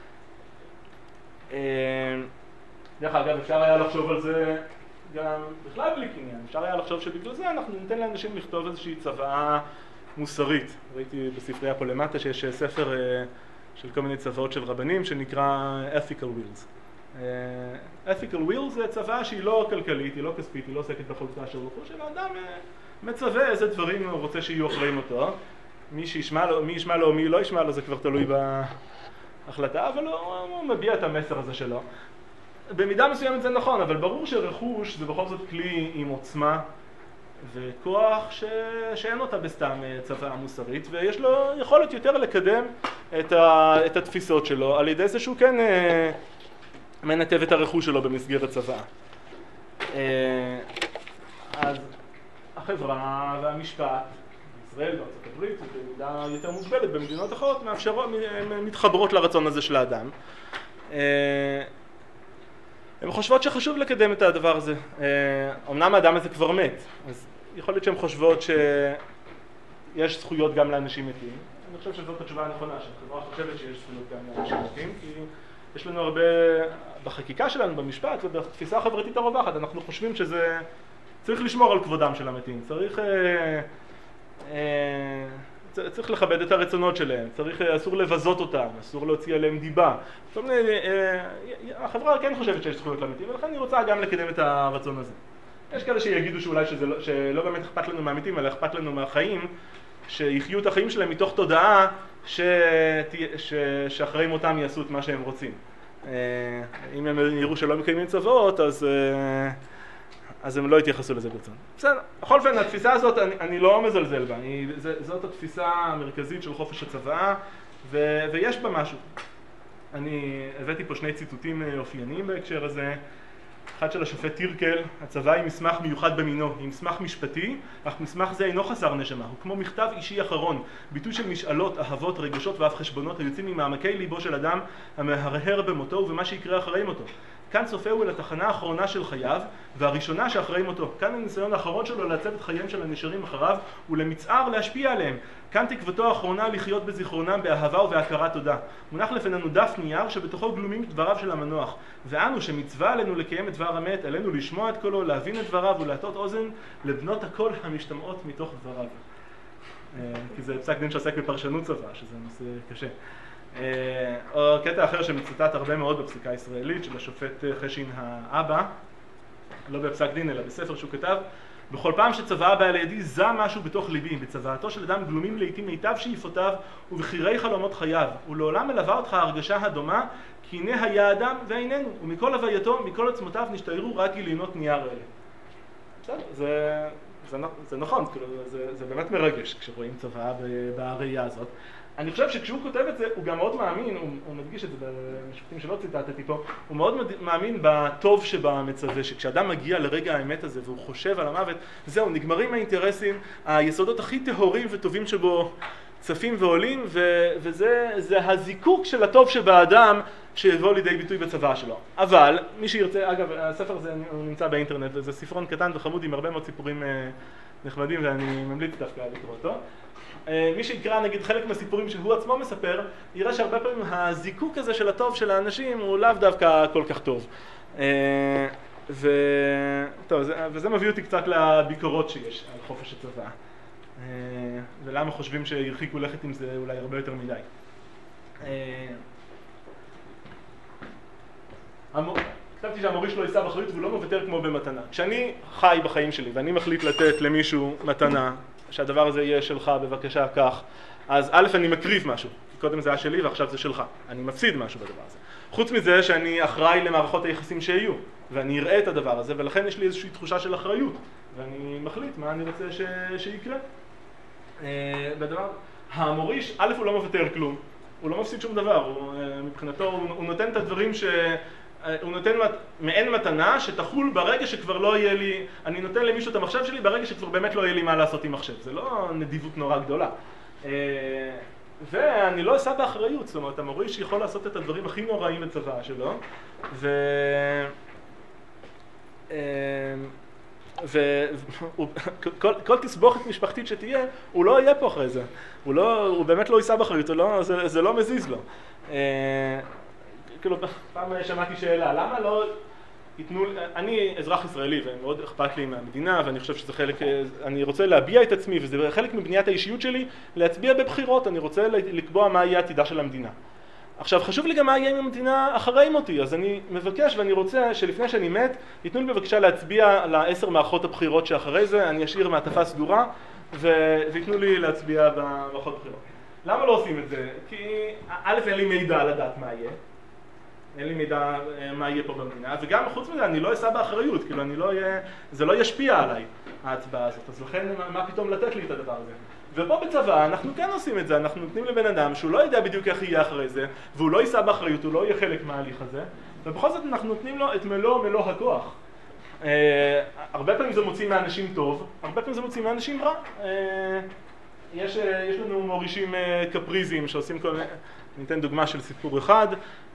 דרך אגב, אפשר היה לחשוב על זה גם בכלל בלי קניין. אפשר היה לחשוב שבגלל זה אנחנו ניתן לאנשים לכתוב איזושהי צוואה מוסרית. ראיתי בספרייה פה למטה שיש ספר של כל מיני צוואות של רבנים שנקרא Ethical Wills. Ethical Wills זה צוואה שהיא לא כלכלית, היא לא כספית, היא לא עוסקת בחולצה של רכוש, אלא אדם מצווה איזה דברים הוא רוצה שיהיו אחראים אותו. מי ישמע לו או מי לא ישמע לו זה כבר תלוי בהחלטה, אבל הוא מביע את המסר הזה שלו. במידה מסוימת זה נכון, אבל ברור שרכוש זה בכל זאת כלי עם עוצמה וכוח שאין אותה בסתם צוואה מוסרית, ויש לו יכולת יותר לקדם את התפיסות שלו על ידי זה שהוא כן מנתב את הרכוש שלו במסגרת צוואה. אז החברה והמשפט בישראל, בארצות הברית, במידה יותר מוגבלת, במדינות אחרות מתחברות לרצון הזה של האדם. הן חושבות שחשוב לקדם את הדבר הזה. אמנם האדם הזה כבר מת, אז יכול להיות שהן חושבות שיש זכויות גם לאנשים מתים. אני חושב שזאת התשובה הנכונה, שהחברה חושבת שיש זכויות גם לאנשים מתים, כי יש לנו הרבה, בחקיקה שלנו, במשפט ובתפיסה החברתית הרווחת, אנחנו חושבים שזה צריך לשמור על כבודם של המתים, צריך לכבד את הרצונות שלהם, אסור לבזות אותם, אסור להוציא עליהם דיבה. החברה כן חושבת שיש זכויות למתים, ולכן אני רוצה גם לקדם את הרצון הזה. יש כאלה שיגידו שאולי שלא באמת אכפת לנו מהמתים, אלא אכפת לנו מהחיים, שיחיו את החיים שלהם מתוך תודעה שאחראים אותם יעשו את מה שהם רוצים. אם הם יראו שלא מקיימים צוואות, אז הם לא יתייחסו לזה ברצון. בסדר, בכל אופן, התפיסה הזאת, אני לא מזלזל בה. זאת התפיסה המרכזית של חופש הצוואה, ויש בה משהו. אני הבאתי פה שני ציטוטים אופייניים בהקשר הזה. אחד של השופט טירקל, הצוואה היא מסמך מיוחד במינו, היא מסמך משפטי, אך מסמך זה אינו חסר נשמה, הוא כמו מכתב אישי אחרון, ביטוי של משאלות, אהבות, רגשות ואף חשבונות היוצאים ממעמקי ליבו של אדם המהרהר במותו ובמה שיקרה אחרי מותו. כאן צופהו אל התחנה האחרונה של חייו, והראשונה שאחרי מותו. כאן הניסיון האחרון שלו לעצב את חייהם של הנשארים אחריו, ולמצער להשפיע עליהם. כאן תקוותו האחרונה לחיות בזיכרונם באהבה ובהכרת תודה. מונח לפנינו דף נייר שבתוכו גלומים דבריו של המנוח. ואנו שמצווה עלינו לקיים את דבר המת, עלינו לשמוע את קולו, להבין את דבריו ולהטות אוזן לבנות הקול המשתמעות מתוך דבריו. כי זה פסק דין שעוסק בפרשנות צבא, שזה נושא קשה. או קטע אחר שמצוטט הרבה מאוד בפסיקה הישראלית של השופט חשין האבא, לא בפסק דין אלא בספר שהוא כתב, בכל פעם שצוואה באה לידי זע משהו בתוך ליבי, בצוואתו של אדם גלומים לעתים מיטב שאיפותיו ובחירי חלומות חייו, ולעולם מלווה אותך ההרגשה הדומה כי הנה היה אדם ואיננו, ומכל הווייתו, מכל עצמותיו נשתיירו רק גיליונות נייר אלה. בסדר, זה נכון, זה באמת מרגש כשרואים צוואה בראייה הזאת. אני חושב שכשהוא כותב את זה, הוא גם מאוד מאמין, הוא מדגיש את זה במשפטים שלא ציטטתי פה, הוא מאוד מאמין בטוב שבמצווה, שכשאדם מגיע לרגע האמת הזה והוא חושב על המוות, זהו, נגמרים האינטרסים, היסודות הכי טהורים וטובים שבו צפים ועולים, וזה הזיקוק של הטוב שבאדם שיבוא לידי ביטוי בצוואה שלו. אבל, מי שירצה, אגב, הספר הזה הוא נמצא באינטרנט, וזה ספרון קטן וחמוד עם הרבה מאוד סיפורים נחמדים, ואני ממליץ דווקא לקרוא אותו. מי שיקרא נגיד חלק מהסיפורים שהוא עצמו מספר, יראה שהרבה פעמים הזיקוק הזה של הטוב של האנשים הוא לאו דווקא כל כך טוב. וזה מביא אותי קצת לביקורות שיש על חופש הצוואה. ולמה חושבים שירחיקו לכת עם זה אולי הרבה יותר מדי. כתבתי שהמוריש לא יישא באחריות והוא לא מוותר כמו במתנה. כשאני חי בחיים שלי ואני מחליט לתת למישהו מתנה, שהדבר הזה יהיה שלך, בבקשה, כך, אז א', אני מקריב משהו, כי קודם זה היה שלי ועכשיו זה שלך. אני מפסיד משהו בדבר הזה. חוץ מזה שאני אחראי למערכות היחסים שיהיו, ואני אראה את הדבר הזה, ולכן יש לי איזושהי תחושה של אחריות, ואני מחליט מה אני רוצה שיקרה. בדבר, המוריש, א', הוא לא מוותר כלום, הוא לא מפסיד שום דבר, מבחינתו הוא נותן את הדברים הוא נותן מעין מתנה שתחול ברגע שכבר לא יהיה לי, אני נותן למישהו את המחשב שלי ברגע שכבר באמת לא יהיה לי מה לעשות עם מחשב. זה לא נדיבות נורא גדולה. ואני לא אשא באחריות, זאת אומרת, המוריש יכול לעשות את הדברים הכי נוראים בצוואה שלו, וכל תסבוכת משפחתית שתהיה, הוא לא יהיה פה אחרי זה. הוא באמת לא יישא באחריות, זה לא מזיז לו. כאילו, פעם שמעתי שאלה, למה לא ייתנו, אני אזרח ישראלי ומאוד אכפת לי מהמדינה ואני חושב שזה חלק, אני רוצה להביע את עצמי וזה חלק מבניית האישיות שלי, להצביע בבחירות, אני רוצה לקבוע מה יהיה עתידה של המדינה. עכשיו, חשוב לי גם מה יהיה עם המדינה אחרי מותי, אז אני מבקש ואני רוצה שלפני שאני מת, ייתנו לי בבקשה להצביע על 10 מערכות הבחירות שאחרי זה, אני אשאיר מעטפה סגורה ויתנו לי להצביע במערכות הבחירות. למה לא עושים את זה? כי א', אין לי מידע לדעת מה יהיה. אין לי מידע מה יהיה פה במדינה, וגם חוץ מזה אני לא אשא באחריות, כאילו זה לא ישפיע עליי, ההצבעה הזאת, אז לכן מה פתאום לתת לי את הדבר הזה. ופה בצבא אנחנו כן עושים את זה, אנחנו נותנים לבן אדם שהוא לא יודע בדיוק איך יהיה אחרי זה, והוא לא יישא באחריות, הוא לא יהיה חלק מההליך הזה, ובכל זאת אנחנו נותנים לו את מלוא הכוח. הרבה פעמים זה מוציא מאנשים טוב, הרבה פעמים זה מוציא מאנשים רע. יש לנו מורישים קפריזיים שעושים כל מיני, ניתן דוגמה של סיפור אחד,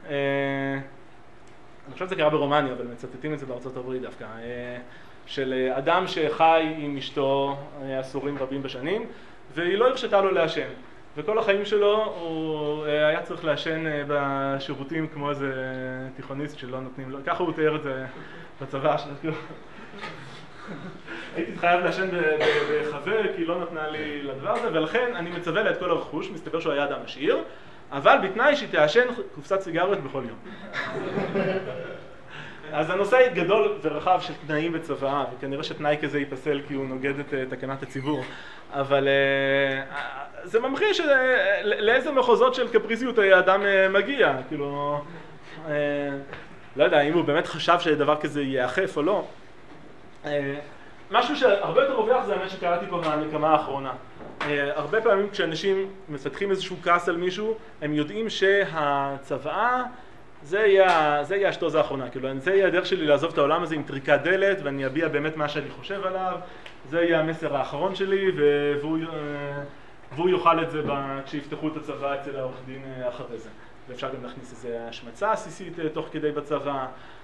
אני חושב שזה קרה ברומניה, אבל מצטטים את זה בארצות הברית דווקא, של אדם שחי עם אשתו עשורים רבים בשנים, והיא לא הרשתה לו לעשן, וכל החיים שלו הוא היה צריך לעשן בשירותים כמו איזה תיכוניסט שלא נותנים לו, ככה הוא תיאר את זה בצבא שלו. הייתי חייב לעשן בחבר כי לא נתנה לי לדבר הזה, ולכן אני מצווה לה את כל הרכוש, מסתבר שהוא היה אדם עשיר, אבל בתנאי שהיא תעשן קופסת סיגריות בכל יום. אז הנושא גדול ורחב של תנאים בצוואה, וכנראה שתנאי כזה ייפסל כי הוא נוגד את תקנת הציבור, אבל זה ממחיש לאיזה מחוזות של קפריזיות האדם מגיע, כאילו, לא יודע, אם הוא באמת חשב שדבר כזה ייאכף או לא. משהו שהרבה יותר רווח זה מה שקראתי פה מהנקמה האחרונה. הרבה פעמים כשאנשים מפתחים איזשהו כעס על מישהו, הם יודעים שהצוואה זה יהיה השטוז האחרונה, כאילו זה יהיה הדרך שלי לעזוב את העולם הזה עם טריקת דלת ואני אביע באמת מה שאני חושב עליו, זה יהיה המסר האחרון שלי והוא יאכל את זה כשיפתחו את הצוואה אצל העורך דין אחרי זה. ואפשר גם להכניס איזו השמצה עסיסית תוך כדי בצבא.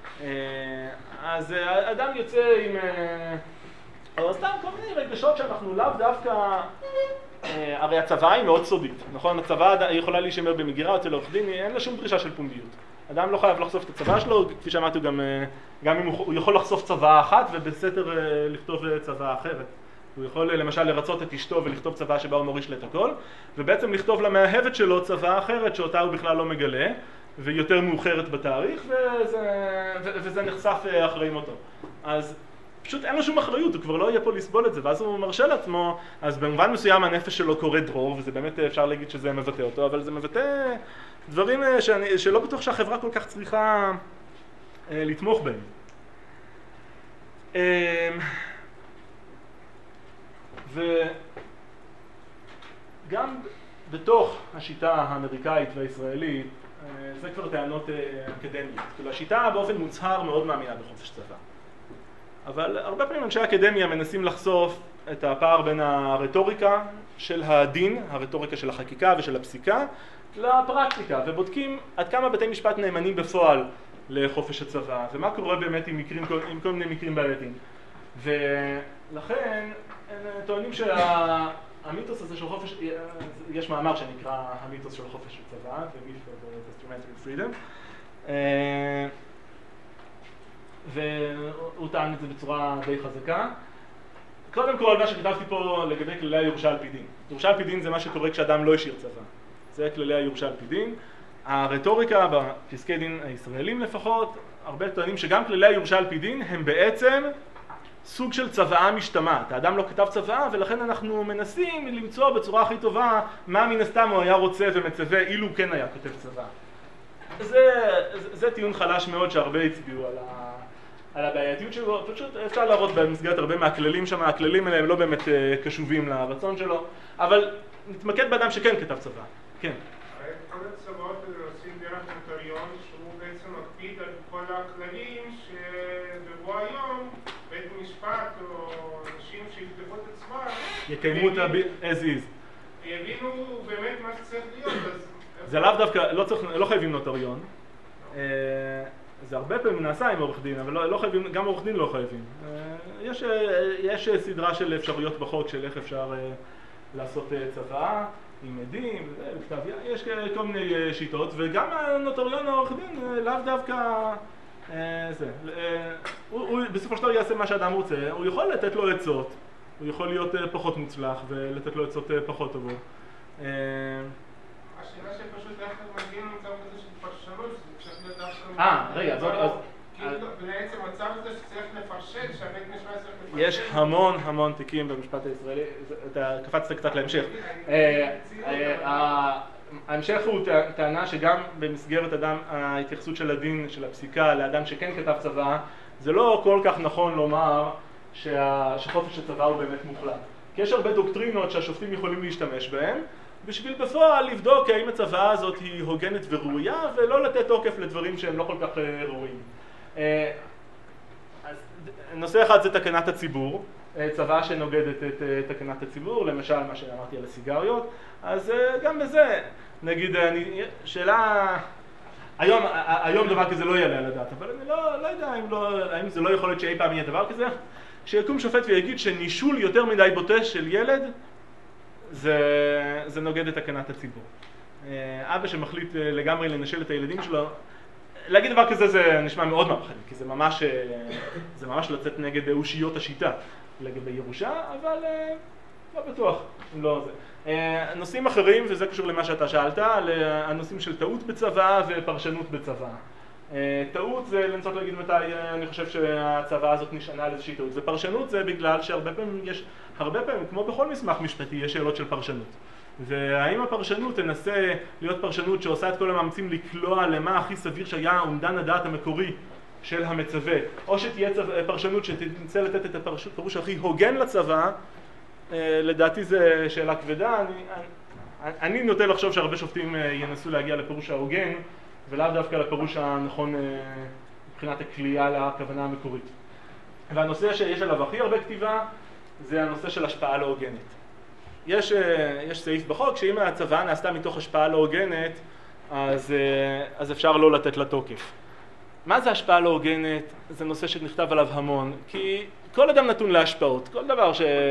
אז אדם יוצא עם, או סתם כל מיני רגשות שאנחנו לאו דווקא, הרי הצבא היא מאוד סודית, נכון? הצבא יכולה להישמר במגירה אצל העורך דין, אין לה שום דרישה של פומביות. אדם לא חייב לחשוף את הצבא שלו, כפי שאמרתי גם אם הוא יכול לחשוף צבא אחת ובסתר לכתוב צבא אחרת. הוא יכול למשל לרצות את אשתו ולכתוב צוואה שבה הוא מוריש לה את הכל, ובעצם לכתוב למאהבת שלו צוואה אחרת שאותה הוא בכלל לא מגלה, ויותר מאוחרת בתאריך, וזה נחשף אחרי מותו. אז פשוט אין לו שום אחריות, הוא כבר לא יהיה פה לסבול את זה, ואז הוא מרשה לעצמו, אז במובן מסוים הנפש שלו קורא דרור, וזה באמת אפשר להגיד שזה מבטא אותו, אבל זה מבטא דברים שלא בטוח שהחברה כל כך צריכה לתמוך בהם. וגם בתוך השיטה האמריקאית והישראלית, זה כבר טענות אקדמיות. כאילו השיטה באופן מוצהר מאוד מאמינה בחופש צבא. אבל הרבה פעמים אנשי האקדמיה מנסים לחשוף את הפער בין הרטוריקה של הדין, הרטוריקה של החקיקה ושל הפסיקה, לפרקטיקה, ובודקים עד כמה בתי משפט נאמנים בפועל לחופש הצבא, ומה קורה באמת עם כל מיני מקרים בעייתיים. ולכן הם טוענים שהמיתוס הזה של חופש, יש מאמר שנקרא המיתוס של חופש הצבא, The Myth of Testamentary Freedom, והוא טען את זה בצורה די חזקה. קודם כל, מה שכתבתי פה לגבי כללי הירושה על פי דין. ירושה על פי דין זה מה שקורה כשאדם לא השאיר צבא. זה כללי הירושה על פי דין. הרטוריקה בפסקי דין הישראלים לפחות, הרבה טוענים שגם כללי הירושה על פי דין הם בעצם סוג של צוואה משתמעת. האדם לא כתב צוואה, ולכן אנחנו מנסים למצוא בצורה הכי טובה מה מן הסתם הוא היה רוצה ומצווה אילו כן היה כותב צוואה. זה טיעון חלש מאוד שהרבה הצביעו על הבעייתיות שלו. פשוט אפשר להראות במסגרת הרבה מהכללים שם, הכללים האלה הם לא באמת קשובים לרצון שלו, אבל נתמקד באדם שכן כתב צוואה. כן. כל הצוואות האלה עושים דרך נוטריון שהוא בעצם מקפיד על כל הכללים שבבוא היום בית משפט או אנשים שיכתבו את הצוואה יקיימו אותה as is. יבינו באמת מה שצריך להיות. זה לאו דווקא, לא חייבים נוטריון. זה הרבה פעמים נעשה עם עורך דין, אבל לא חייבים, גם עורך דין לא חייבים. יש סדרה של אפשרויות בחוק של איך אפשר לעשות צוואה עם עדים, בכתב יד, יש כל מיני שיטות, וגם הנוטריון העורך דין לאו דווקא זה. הוא בסופו של דבר יעשה מה שאדם רוצה, הוא יכול לתת לו עצות, הוא יכול להיות פחות מוצלח ולתת לו עצות פחות טובות. השאלה שפשוט איך הם מגיעים למצב כזה של פרשנות, זה צריך להיות דווקא... רגע, אז... בעצם מצב הזה שצריך לפרשן, שהבית משפט צריך לפרשן... יש המון תיקים במשפט הישראלי, אתה קפצת קצת להמשך. ההמשך הוא טענה שגם במסגרת ההתייחסות של הדין, של הפסיקה, לאדם שכן כתב צבא, זה לא כל כך נכון לומר שחופש הצבא הוא באמת מוחלט. כי יש הרבה דוקטרינות שהשופטים יכולים להשתמש בהן, בשביל בפועל לבדוק האם הצוואה הזאת היא הוגנת וראויה, ולא לתת תוקף לדברים שהם לא כל כך ראויים. אז נושא אחד זה תקנת הציבור, צוואה שנוגדת את תקנת הציבור, למשל מה שאמרתי על הסיגריות, אז גם בזה, נגיד, שאלה, היום דבר כזה לא יעלה על הדעת, אבל אני לא יודע האם זה לא יכול להיות שאי פעם יהיה דבר כזה, שיקום שופט ויגיד שנישול יותר מדי בוטה של ילד, זה נוגד את תקנת הציבור. אבא שמחליט לגמרי לנשל את הילדים שלו, להגיד דבר כזה זה נשמע מאוד מהפכני, כי זה ממש לצאת נגד אושיות השיטה לגבי ירושה, אבל לא בטוח, אם לא זה. נושאים אחרים, וזה קשור למה שאתה שאלת, הנושאים של טעות בצבא ופרשנות בצבא. טעות זה לנסות להגיד מתי אני חושב שהצבא הזאת נשענה על איזושהי טעות, ופרשנות זה בגלל שהרבה פעמים, כמו בכל מסמך משפטי, יש שאלות של פרשנות. והאם הפרשנות תנסה להיות פרשנות שעושה את כל המאמצים לקלוע למה הכי סביר שהיה אומדן הדעת המקורי של המצווה, או שתהיה פרשנות שתנסה לתת את הפירוש הכי הוגן לצבא, לדעתי זו שאלה כבדה. אני נוטה לחשוב שהרבה שופטים ינסו להגיע לפירוש ההוגן, ולאו דווקא לפירוש הנכון מבחינת הכלייה לכוונה המקורית. והנושא שיש עליו הכי הרבה כתיבה זה הנושא של השפעה לא הוגנת. יש סעיף בחוק שאם הצוואה נעשתה מתוך השפעה לא הוגנת, אז אפשר לא לתת לה תוקף. מה זה השפעה לא הוגנת? זה נושא שנכתב עליו המון, כי כל אדם נתון להשפעות, כל דבר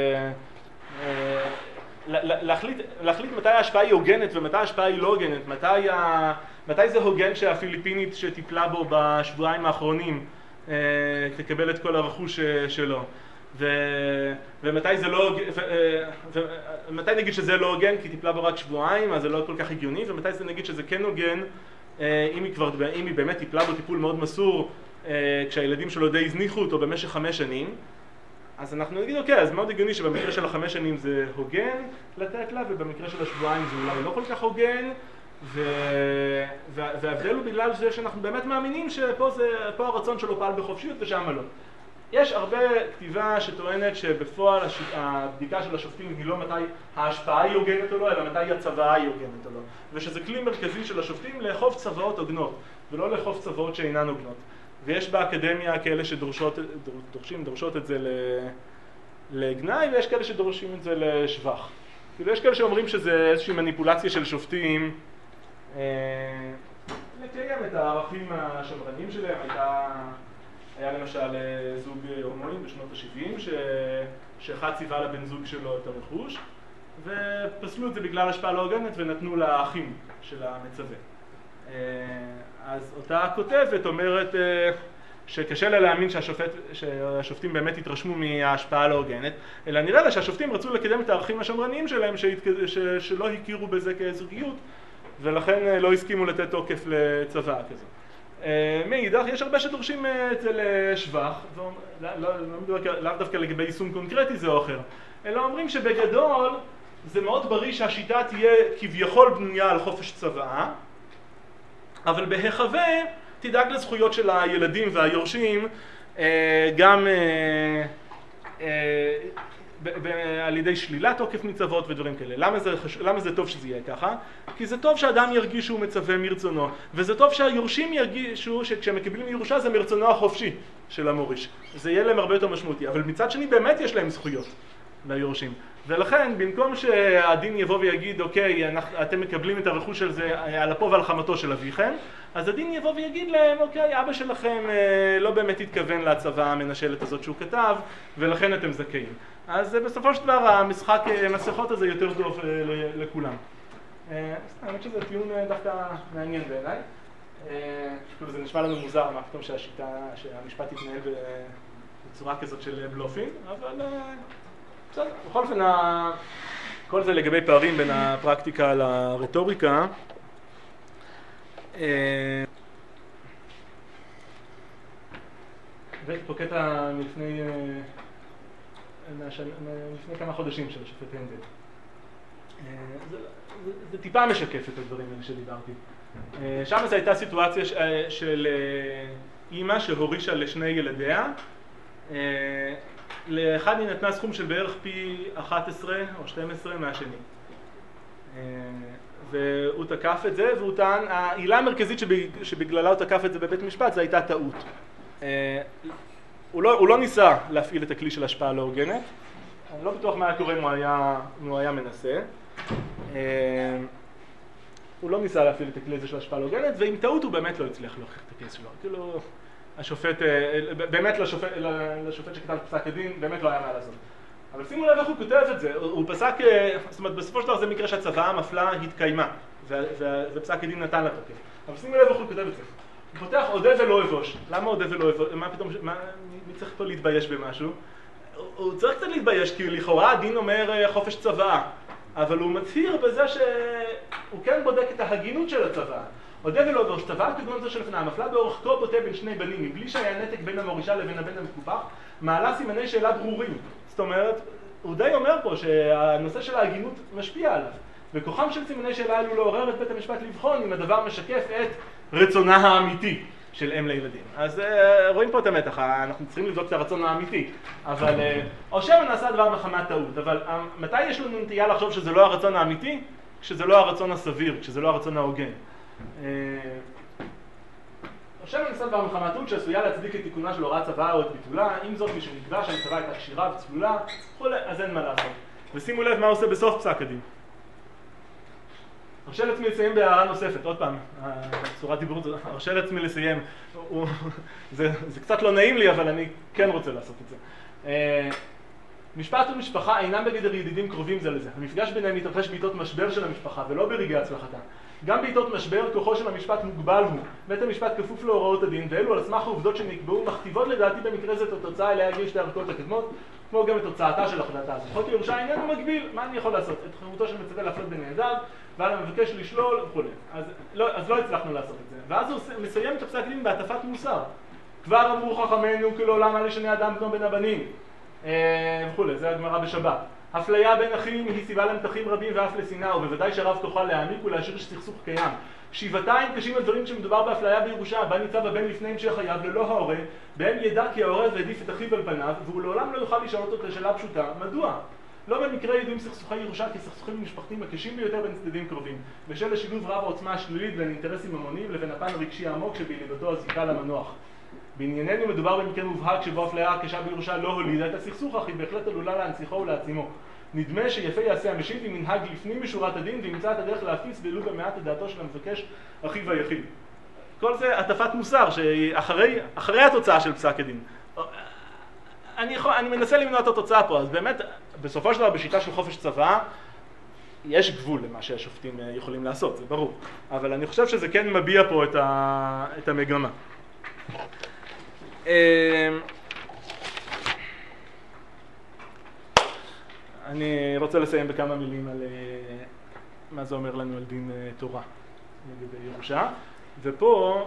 להחליט מתי ההשפעה היא הוגנת ומתי ההשפעה היא לא הוגנת, מתי זה הוגן שהפיליפינית שטיפלה בו בשבועיים האחרונים תקבל את כל הרכוש שלו. ומתי זה לא, ומתי נגיד שזה לא הוגן כי טיפלה בו רק שבועיים, אז זה לא כל כך הגיוני, ומתי זה נגיד שזה כן הוגן, אם היא באמת טיפלה בו טיפול מאוד מסור, כשהילדים שלו די הזניחו אותו במשך 5 שנים, אז אנחנו נגיד, אוקיי, אז מאוד הגיוני שבמקרה של 5 שנים זה הוגן לתת לה, ובמקרה של השבועיים זה אולי לא כל כך הוגן, וההבדל הוא בגלל זה שאנחנו באמת מאמינים שפה הרצון שלו פעל בחופשיות ושם לא. יש הרבה כתיבה שטוענת שבפועל הבדיקה של השופטים היא לא מתי ההשפעה היא הוגנת או לא, אלא מתי הצוואה היא הוגנת או לא. ושזה כלי מרכזי של השופטים לאכוף צוואות הוגנות, ולא לאכוף צוואות שאינן הוגנות. ויש באקדמיה כאלה שדורשות את זה לגנאי, ויש כאלה שדורשים את זה לשבח. כאילו יש כאלה שאומרים שזה איזושהי מניפולציה של שופטים לקיים את הערכים השמרניים שלהם. היה למשל זוג הומואים בשנות ה-70 שאחד ציווה לבן זוג שלו את הרכוש, ופסלו את זה בגלל השפעה לא הוגנת ונתנו לאחים של המצווה. אז אותה כותבת אומרת שקשה לה להאמין שהשופטים באמת התרשמו מההשפעה הלא הוגנת, אלא נראה לה שהשופטים רצו לקדם את הערכים השמרניים שלהם שלא הכירו בזה כזוגיות, ולכן לא הסכימו לתת תוקף לצוואה כזו. מאידך, יש הרבה שדורשים את זה לשבח, לאו דווקא לגבי יישום קונקרטי זה או אחר, אלא אומרים שבגדול זה מאוד בריא שהשיטה תהיה כביכול בנויה על חופש צוואה, אבל בהיחווה תדאג לזכויות של הילדים והיורשים גם על ידי שלילת תוקף מצוות ודברים כאלה. למה זה טוב שזה יהיה ככה? כי זה טוב שאדם ירגיש שהוא מצווה מרצונו, וזה טוב שהיורשים ירגישו שכשהם מקבלים ירושה זה מרצונו החופשי של המוריש. זה יהיה להם הרבה יותר משמעותי, אבל מצד שני באמת יש להם זכויות ליורשים. ולכן במקום שהדין יבוא ויגיד אוקיי, אתם מקבלים את הרכוש של זה על אפו ועל חמתו של אביכם, אז הדין יבוא ויגיד להם אוקיי, אבא שלכם לא באמת התכוון להצוואה המנשלת הזאת שהוא כתב, ולכן אתם זכאים. אז בסופו של דבר המשחק מסכות הזה יותר טוב לכולם. האמת שזה טיעון דווקא מעניין בעיניי. זה נשמע לנו מוזר מה פתאום שהמשפט יתנהל בצורה כזאת של בלופים, אבל בסדר. בכל אופן, כל זה לגבי פערים בין הפרקטיקה לרטוריקה. הבאתי פה קטע לפני כמה חודשים של השופט הנדל. זה טיפה משקף את הדברים האלה שדיברתי. שם זו הייתה סיטואציה של אימא שהורישה לשני ילדיה. לאחד היא נתנה סכום של בערך פי 11 או 12 מהשני. והוא תקף את זה, והוא טען, העילה המרכזית שבגללה הוא תקף את זה בבית משפט, זו הייתה טעות. הוא לא ניסה להפעיל את הכלי של השפעה לא הוגנת. אני לא בטוח מה היה קורה אם הוא היה מנסה. הוא לא ניסה להפעיל את הכלי הזה של השפעה לא הוגנת, ועם טעות הוא באמת לא הצליח להוכיח את הכלי שלו. כאילו, השופט, באמת לשופט שכתב פסק הדין, באמת לא היה מה לעשות. אבל שימו לב איך הוא כותב את זה, הוא פסק, זאת אומרת, בסופו של דבר זה מקרה שהצוואה המפלה התקיימה, ופסק הדין נתן לה תוקף. אבל שימו לב איך הוא כותב את זה. הוא פותח אודה ולא אבוש. למה אודה ולא אבוש? מה פתאום, מי צריך פה להתבייש במשהו? הוא צריך קצת להתבייש, כי לכאורה הדין אומר חופש צוואה, אבל הוא מצהיר בזה שהוא כן בודק את ההגינות של הצוואה. אודה ולא אבוש, צוואה כגון זו שלפני המפלה באורח כה בוטה בין שני בנים, מבלי שהיה נתק בין המורישה לבין הבן המקופח, מעלה סימני שאלה ברורים. זאת אומרת, הוא די אומר פה שהנושא של ההגינות משפיע עליו, וכוחם של סימני שאלה אלו לעורר את בית המשפט לבחון אם הדבר משקף את רצונה האמיתי של אם לילדים. אז רואים פה את המתח, אנחנו צריכים לבדוק את הרצון האמיתי, אבל או שם נעשה הדבר מחמת טעות, אבל מתי יש לנו נטייה לחשוב שזה לא הרצון האמיתי? כשזה לא הרצון הסביר, כשזה לא הרצון ההוגן. או שם נעשה הדבר מחמת טעות שעשויה להצדיק את תיקונה של הוראת צוואה או את ביטולה, עם זאת משום נקבע שהצוואה הייתה כשירה וצלולה, אז אין מה לעשות. ושימו לב מה עושה בסוף פסק הדין. הרשה לעצמי לסיים בהערה נוספת, עוד פעם, צורת דיברות, הרשה לעצמי לסיים, זה קצת לא נעים לי, אבל אני כן רוצה לעשות את זה. משפט ומשפחה אינם בגדר ידידים קרובים זה לזה. המפגש ביניהם מתרחש בעיתות משבר של המשפחה, ולא ברגעי הצלחתה. גם בעיתות משבר, כוחו של המשפט מוגבל הוא. בית המשפט כפוף להוראות הדין, ואלו על סמך העובדות שנקבעו, מכתיבות לדעתי במקרה זה את התוצאה אליה הגיעו שתי הערכאות הקדמות, כמו גם את תוצאתה של החלטה. אז חוק ירושה איננו מגביל, מה אני יכול לעשות? את חירותו של מצווה להפלות בין ילדיו, ועל המבקש לשלול וכו'. אז לא הצלחנו לעשות את זה. ואז הוא מסיים את הפסק דין בהטפת מוסר. כבר אמרו חכמינו כי לעולם אל ישנה אדם בנו בין הבנים וכו', זה הגמרא בשבת. אפליה בין אחים היא סיבה למתחים רבים ואף לשנאה, ובוודאי שרב תוכל להעמיק ולהשאיר שסכסוך קיים. שבעתיים קשים הדברים שמדובר באפליה בירושה, בה ניצב הבן לפני המשך חייו ללא ההורה, בהם ידע כי ההורה העדיף את אחיו על פניו, והוא לעולם לא יוכל לשאול אותו את השאלה פשוטה, מדוע? לא במקרה ידועים סכסוכי ירושה כסכסוכים משפחתיים הקשים ביותר בין צדדים קרובים, בשל השילוב רב העוצמה השלילית בין אינטרסים המוניים לבין הפן הרגשי העמוק שבליבתו הזיקה למנוח. בענייננו מדובר במקרה מובהק שבו אפליה הקשה בירושה לא הולידה את הסכסוך, אך היא בהחלט עלולה להנציחו ולהעצימו. נדמה שיפה יעשה המשיב אם ינהג לפנים משורת הדין וימצא את הדרך להפיס ולו במעט את דעתו של המבקש אחיו היחיד. כל זה הטפת מוסר שהיא אחרי התוצאה של פסק הדין. אני מנסה למנוע את התוצאה פה, אז באמת בסופו של דבר בשיטה של חופש צוואה יש גבול למה שהשופטים יכולים לעשות, זה ברור. אבל אני חושב שזה כן מביע פה את המגמה. אני רוצה לסיים בכמה מילים על מה זה אומר לנו על דין תורה נגד ירושה. ופה,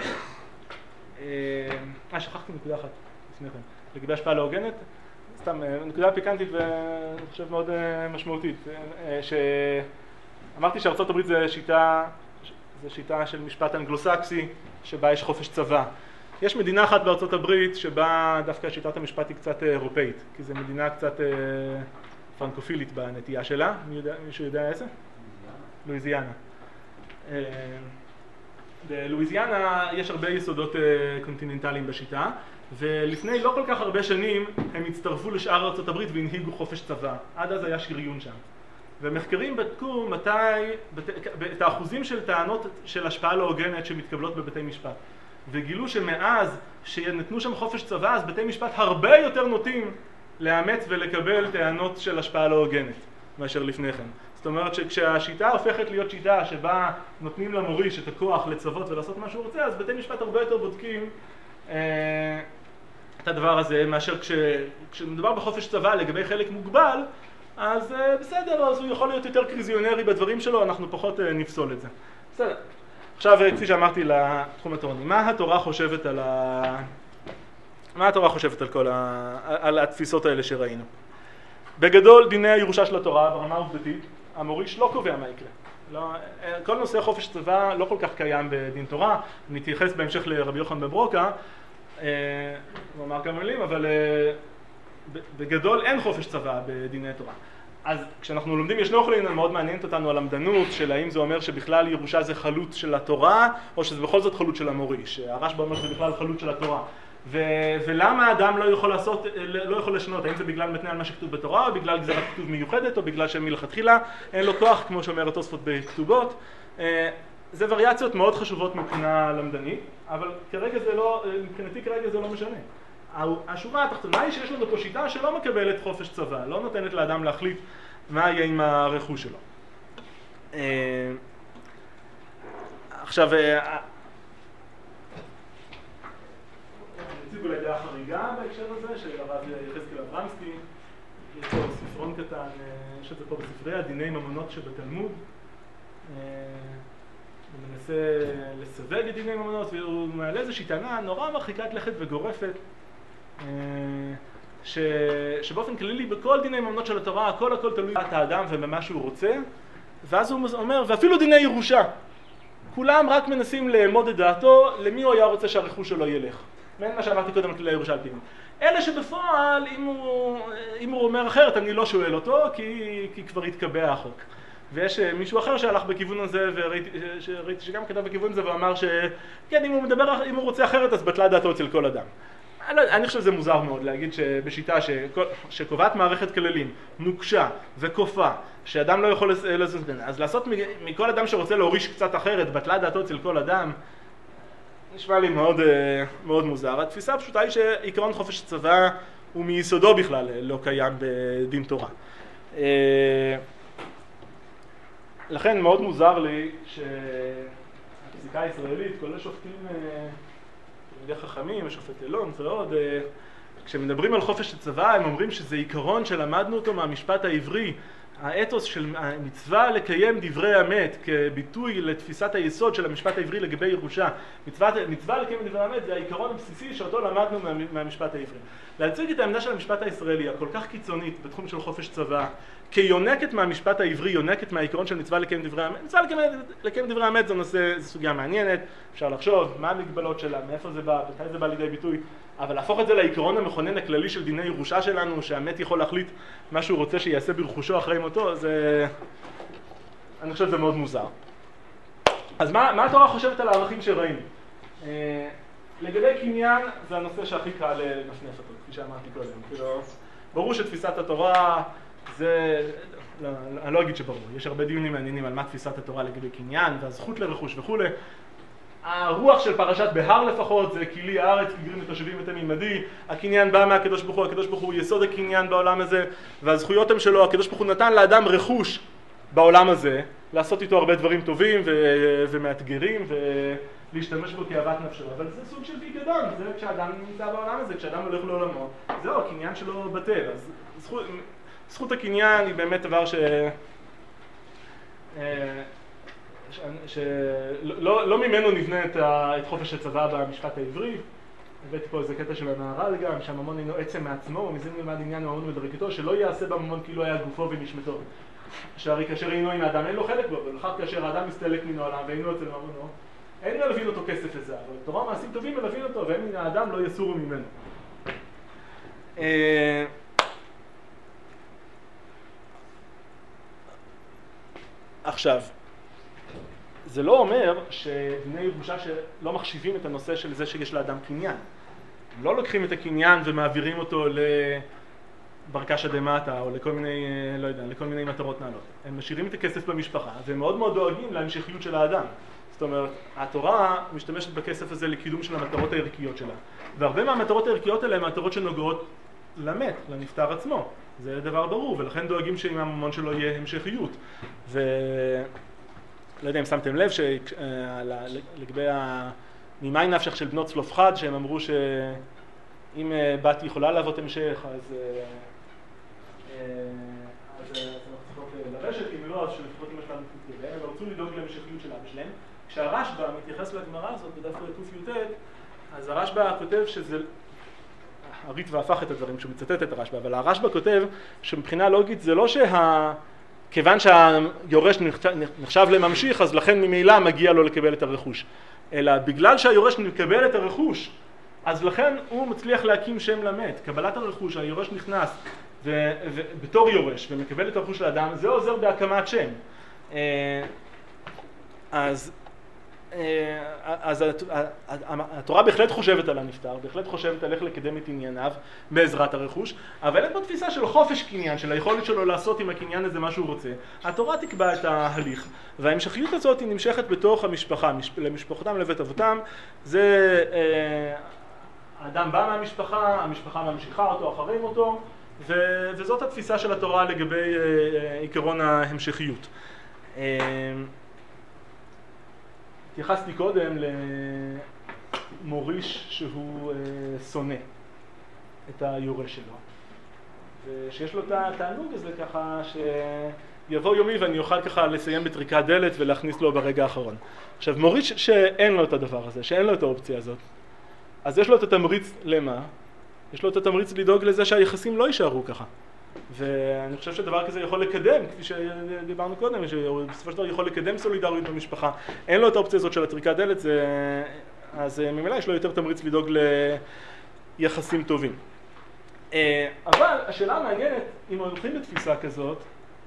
שכחתי נקודה אחת לפני כן, לגבי השפעה לא הוגנת, סתם נקודה פיקנטית ואני חושב מאוד משמעותית, שאמרתי שארצות הברית זה שיטה של משפט אנגלוסקסי שבה יש חופש צבא. יש מדינה אחת בארצות הברית שבה דווקא שיטת המשפט היא קצת אירופאית, כי זו מדינה קצת פרנקופילית בנטייה שלה. מישהו יודע איזה? לואיזיאנה. בלואיזיאנה יש הרבה יסודות קונטיננטליים בשיטה, ולפני לא כל כך הרבה שנים הם הצטרפו לשאר ארצות הברית והנהיגו חופש צבא. עד אז היה שריון שם. ומחקרים בדקו את האחוזים של טענות של השפעה לא הוגנת שמתקבלות בבתי משפט. וגילו שמאז שנתנו שם חופש צבא, אז בתי משפט הרבה יותר נוטים לאמץ ולקבל טענות של השפעה לא הוגנת מאשר לפני כן. זאת אומרת שכשהשיטה הופכת להיות שיטה שבה נותנים למוריש את הכוח לצוות ולעשות מה שהוא רוצה, אז בתי משפט הרבה יותר בודקים את הדבר הזה, מאשר כשמדובר בחופש צבא לגבי חלק מוגבל, אז בסדר, אז הוא יכול להיות יותר קריזיונרי בדברים שלו, אנחנו פחות נפסול את זה. בסדר. עכשיו, כפי שאמרתי לתחום התורני, מה התורה חושבת על התפיסות האלה שראינו? בגדול, דיני הירושה של התורה, ברמה העובדתית, המוריש לא קובע מה יקרה. כל נושא חופש צבא לא כל כך קיים בדין תורה. אני אתייחס בהמשך לרבי יוחנן בן ברוקה, הוא אמר כמה מילים, אבל בגדול אין חופש צבא בדיני תורה. אז כשאנחנו לומדים, ישנו חולין מאוד מעניינת אותנו על למדנות של האם זה אומר שבכלל ירושה זה חלוט של התורה, או שזה בכל זאת חלוט של המוריש. הרשב"א אומר שזה בכלל חלוט של התורה. ולמה האדם לא יכול לשנות? האם זה בגלל מתנה על מה שכתוב בתורה, או בגלל גזירת כתוב מיוחדת, או בגלל שמלכתחילה אין לו כוח, כמו שאומר התוספות בכתובות. זה וריאציות מאוד חשובות מבחינה למדנית, אבל מבחינתי כרגע זה לא משנה. השורה התחתונה היא שיש לנו פה שיטה שלא מקבלת חופש צבא, לא נותנת לאדם להחליט מה יהיה עם הרכוש שלו. עכשיו, נציגו לידי החריגה בהקשר הזה של הרב יחזקאל אברמסקי. יש פה ספרון קטן, יש את זה פה בספרי דיני ממונות שבתלמוד. הוא מנסה לסווג את דיני ממונות, והוא מעלה איזושהי טענה נורא מרחיקת לכת וגורפת, שבאופן כללי בכל דיני ממונות של התורה הכל תלוי בדעת האדם ובמה שהוא רוצה, ואז הוא אומר, ואפילו דיני ירושה, כולם רק מנסים לאמוד את דעתו למי הוא היה רוצה שהרכוש שלו ילך. מעין מה שאמרתי קודם על כללי ירושה על פיהם. אלה שבפועל, אם הוא אומר אחרת, אני לא שואל אותו, כי כבר התקבע החוק. ויש מישהו אחר שהלך בכיוון הזה, וראיתי שגם כתב בכיוון הזה, ואמר שכן, אם הוא רוצה אחרת, אז בטלה דעתו אצל כל אדם. אני חושב שזה מוזר מאוד להגיד שבשיטה שקובעת מערכת כללים, נוקשה וכופה, שאדם לא יכול לזוז בין, אז לעשות מכל אדם שרוצה להוריש קצת אחרת, בטלה דעתו אצל כל אדם, נשמע לי מאוד, מאוד מוזר. התפיסה הפשוטה היא שעיקרון חופש צבא הוא מיסודו בכלל לא קיים בדין תורה. לכן מאוד מוזר לי שהפסיקה הישראלית, כל השופטים תלמידי חכמים, השופט אלון ועוד, כשמדברים על חופש הצבא, הם אומרים שזה עיקרון שלמדנו אותו מהמשפט העברי, האתוס של מצווה לקיים דברי אמת כביטוי לתפיסת היסוד של המשפט העברי לגבי ירושה. מצווה לקיים דברי אמת זה העיקרון הבסיסי שאותו למדנו מהמשפט העברי. להציג את העמדה של המשפט הישראלי הכל כך קיצונית בתחום של חופש צבא, כיונקת מהמשפט העברי, יונקת מהעיקרון של מצווה לקיים דברי אמת. מצווה לקיים דברי אמת זו סוגיה מעניינת, אפשר לחשוב מה המגבלות שלה, מאיפה זה בא, מתי זה בא לידי ביטוי, אבל להפוך את זה לעיקרון המכונן הכללי של דיני ירושה שלנו, שהמת יכול להחליט מה שהוא רוצה שיעשה ברכושו אחרי מותו, זה... אני חושב שזה מאוד מוזר. אז מה התורה חושבת על הערכים שראינו? לגבי קניין זה הנושא שהכי קל לנפנף אותו, כפי שאמרתי קודם. כאילו, ברור שתפיסת התורה זה... אני לא אגיד שברור, יש הרבה דיונים מעניינים על מה תפיסת התורה לגבי קניין והזכות לרכוש וכו'. הרוח של פרשת בהר לפחות זה כי לי הארץ כגרים ותושבים אתם עמדי, הקניין בא מהקדוש ברוך הוא, הקדוש ברוך הוא יסוד הקניין בעולם הזה והזכויות הם שלו, הקדוש ברוך הוא נתן לאדם רכוש בעולם הזה לעשות איתו הרבה דברים טובים ומאתגרים ולהשתמש בו כאוות נפשו, אבל זה סוג של פיקדון, זה כשאדם נמצא בעולם הזה, כשאדם הולך לעולמו, זהו, הקניין שלו בטל. אז זכות הקניין היא באמת דבר שלא ממנו נבנה את חופש הצבא במשפט העברי. הבאתי פה איזה קטע של המהר"ל גם, שהממון אינו עצם מעצמו, ומזה נלמד עניין ממון ודרכתו, שלא יעשה בממון כאילו היה גופו ונשמתו. שהרי כאשר אינו עם האדם אין לו חלק בו, ולכך כאשר האדם מסתלק מן העולם ואינו אצל ממונו, אין מלווין אותו כסף לזה, אבל תורה מעשים טובים מלווין אותו, והם מן האדם לא יסורו ממנו. עכשיו, זה לא אומר שדיני ירושה שלא מחשיבים את הנושא של זה שיש לאדם קניין. הם לא לוקחים את הקניין ומעבירים אותו לברקשא דמטה או לכל מיני, לא יודע, לכל מיני מטרות נעלות. הם משאירים את הכסף במשפחה והם מאוד מאוד דואגים להמשכיות של האדם. זאת אומרת, התורה משתמשת בכסף הזה לקידום של המטרות הערכיות שלה. והרבה מהמטרות הערכיות האלה הן מטרות שנוגעות למת, לנפטר עצמו. זה דבר ברור, ולכן דואגים שעם הממון שלו יהיה המשכיות. לא יודע אם שמתם לב שלגבי ממאי נפשך של בנות צלופחד, שהם אמרו שאם בת יכולה להוות המשך, אז אנחנו צריכות לרשת, אם לא, אז שלפחות אמא שלנו תתגלה, אבל רצו לדאוג להמשכיות של אבא שלהם. כשהרשב"א מתייחס לגמרא הזאת, בדף ק"י"ט, אז הרשב"א כותב שזה, הריטב"א הפך את הדברים כשהוא מצטט את הרשב"א, אבל הרשב"א כותב שמבחינה לוגית זה לא כיוון שהיורש נחשב לממשיך, אז לכן ממילא מגיע לו לקבל את הרכוש. אלא בגלל שהיורש מקבל את הרכוש, אז לכן הוא מצליח להקים שם למת. קבלת הרכוש, היורש נכנס בתור יורש ומקבל את הרכוש לאדם, זה עוזר בהקמת שם. אז התורה בהחלט חושבת על הנפטר, בהחלט חושבת על איך לקדם את ענייניו בעזרת הרכוש, אבל אין פה תפיסה של חופש קניין, של היכולת שלו לעשות עם הקניין הזה מה שהוא רוצה. התורה תקבע את ההליך, וההמשכיות הזאת היא נמשכת בתוך המשפחה, למשפחתם לבית אבותם. זה האדם בא מהמשפחה, המשפחה ממשיכה אותו אחרי מותו, וזאת התפיסה של התורה לגבי עיקרון ההמשכיות. התייחסתי קודם למוריש שהוא שונא את היורש שלו, ושיש לו את התענוג הזה ככה שיבוא יומי ואני אוכל ככה לסיים בטריקת דלת ולהכניס לו ברגע האחרון. עכשיו, מוריש שאין לו את הדבר הזה, שאין לו את האופציה הזאת, אז יש לו את התמריץ למה? יש לו את התמריץ לדאוג לזה שהיחסים לא יישארו ככה. ואני חושב שדבר כזה יכול לקדם, כפי שדיברנו קודם, שבסופו של דבר יכול לקדם סולידריות במשפחה. אין לו את האופציה הזאת של הטריקת דלת, אז ממילא יש לו יותר תמריץ לדאוג ליחסים טובים. אבל השאלה המעניינת, אם הולכים לתפיסה כזאת,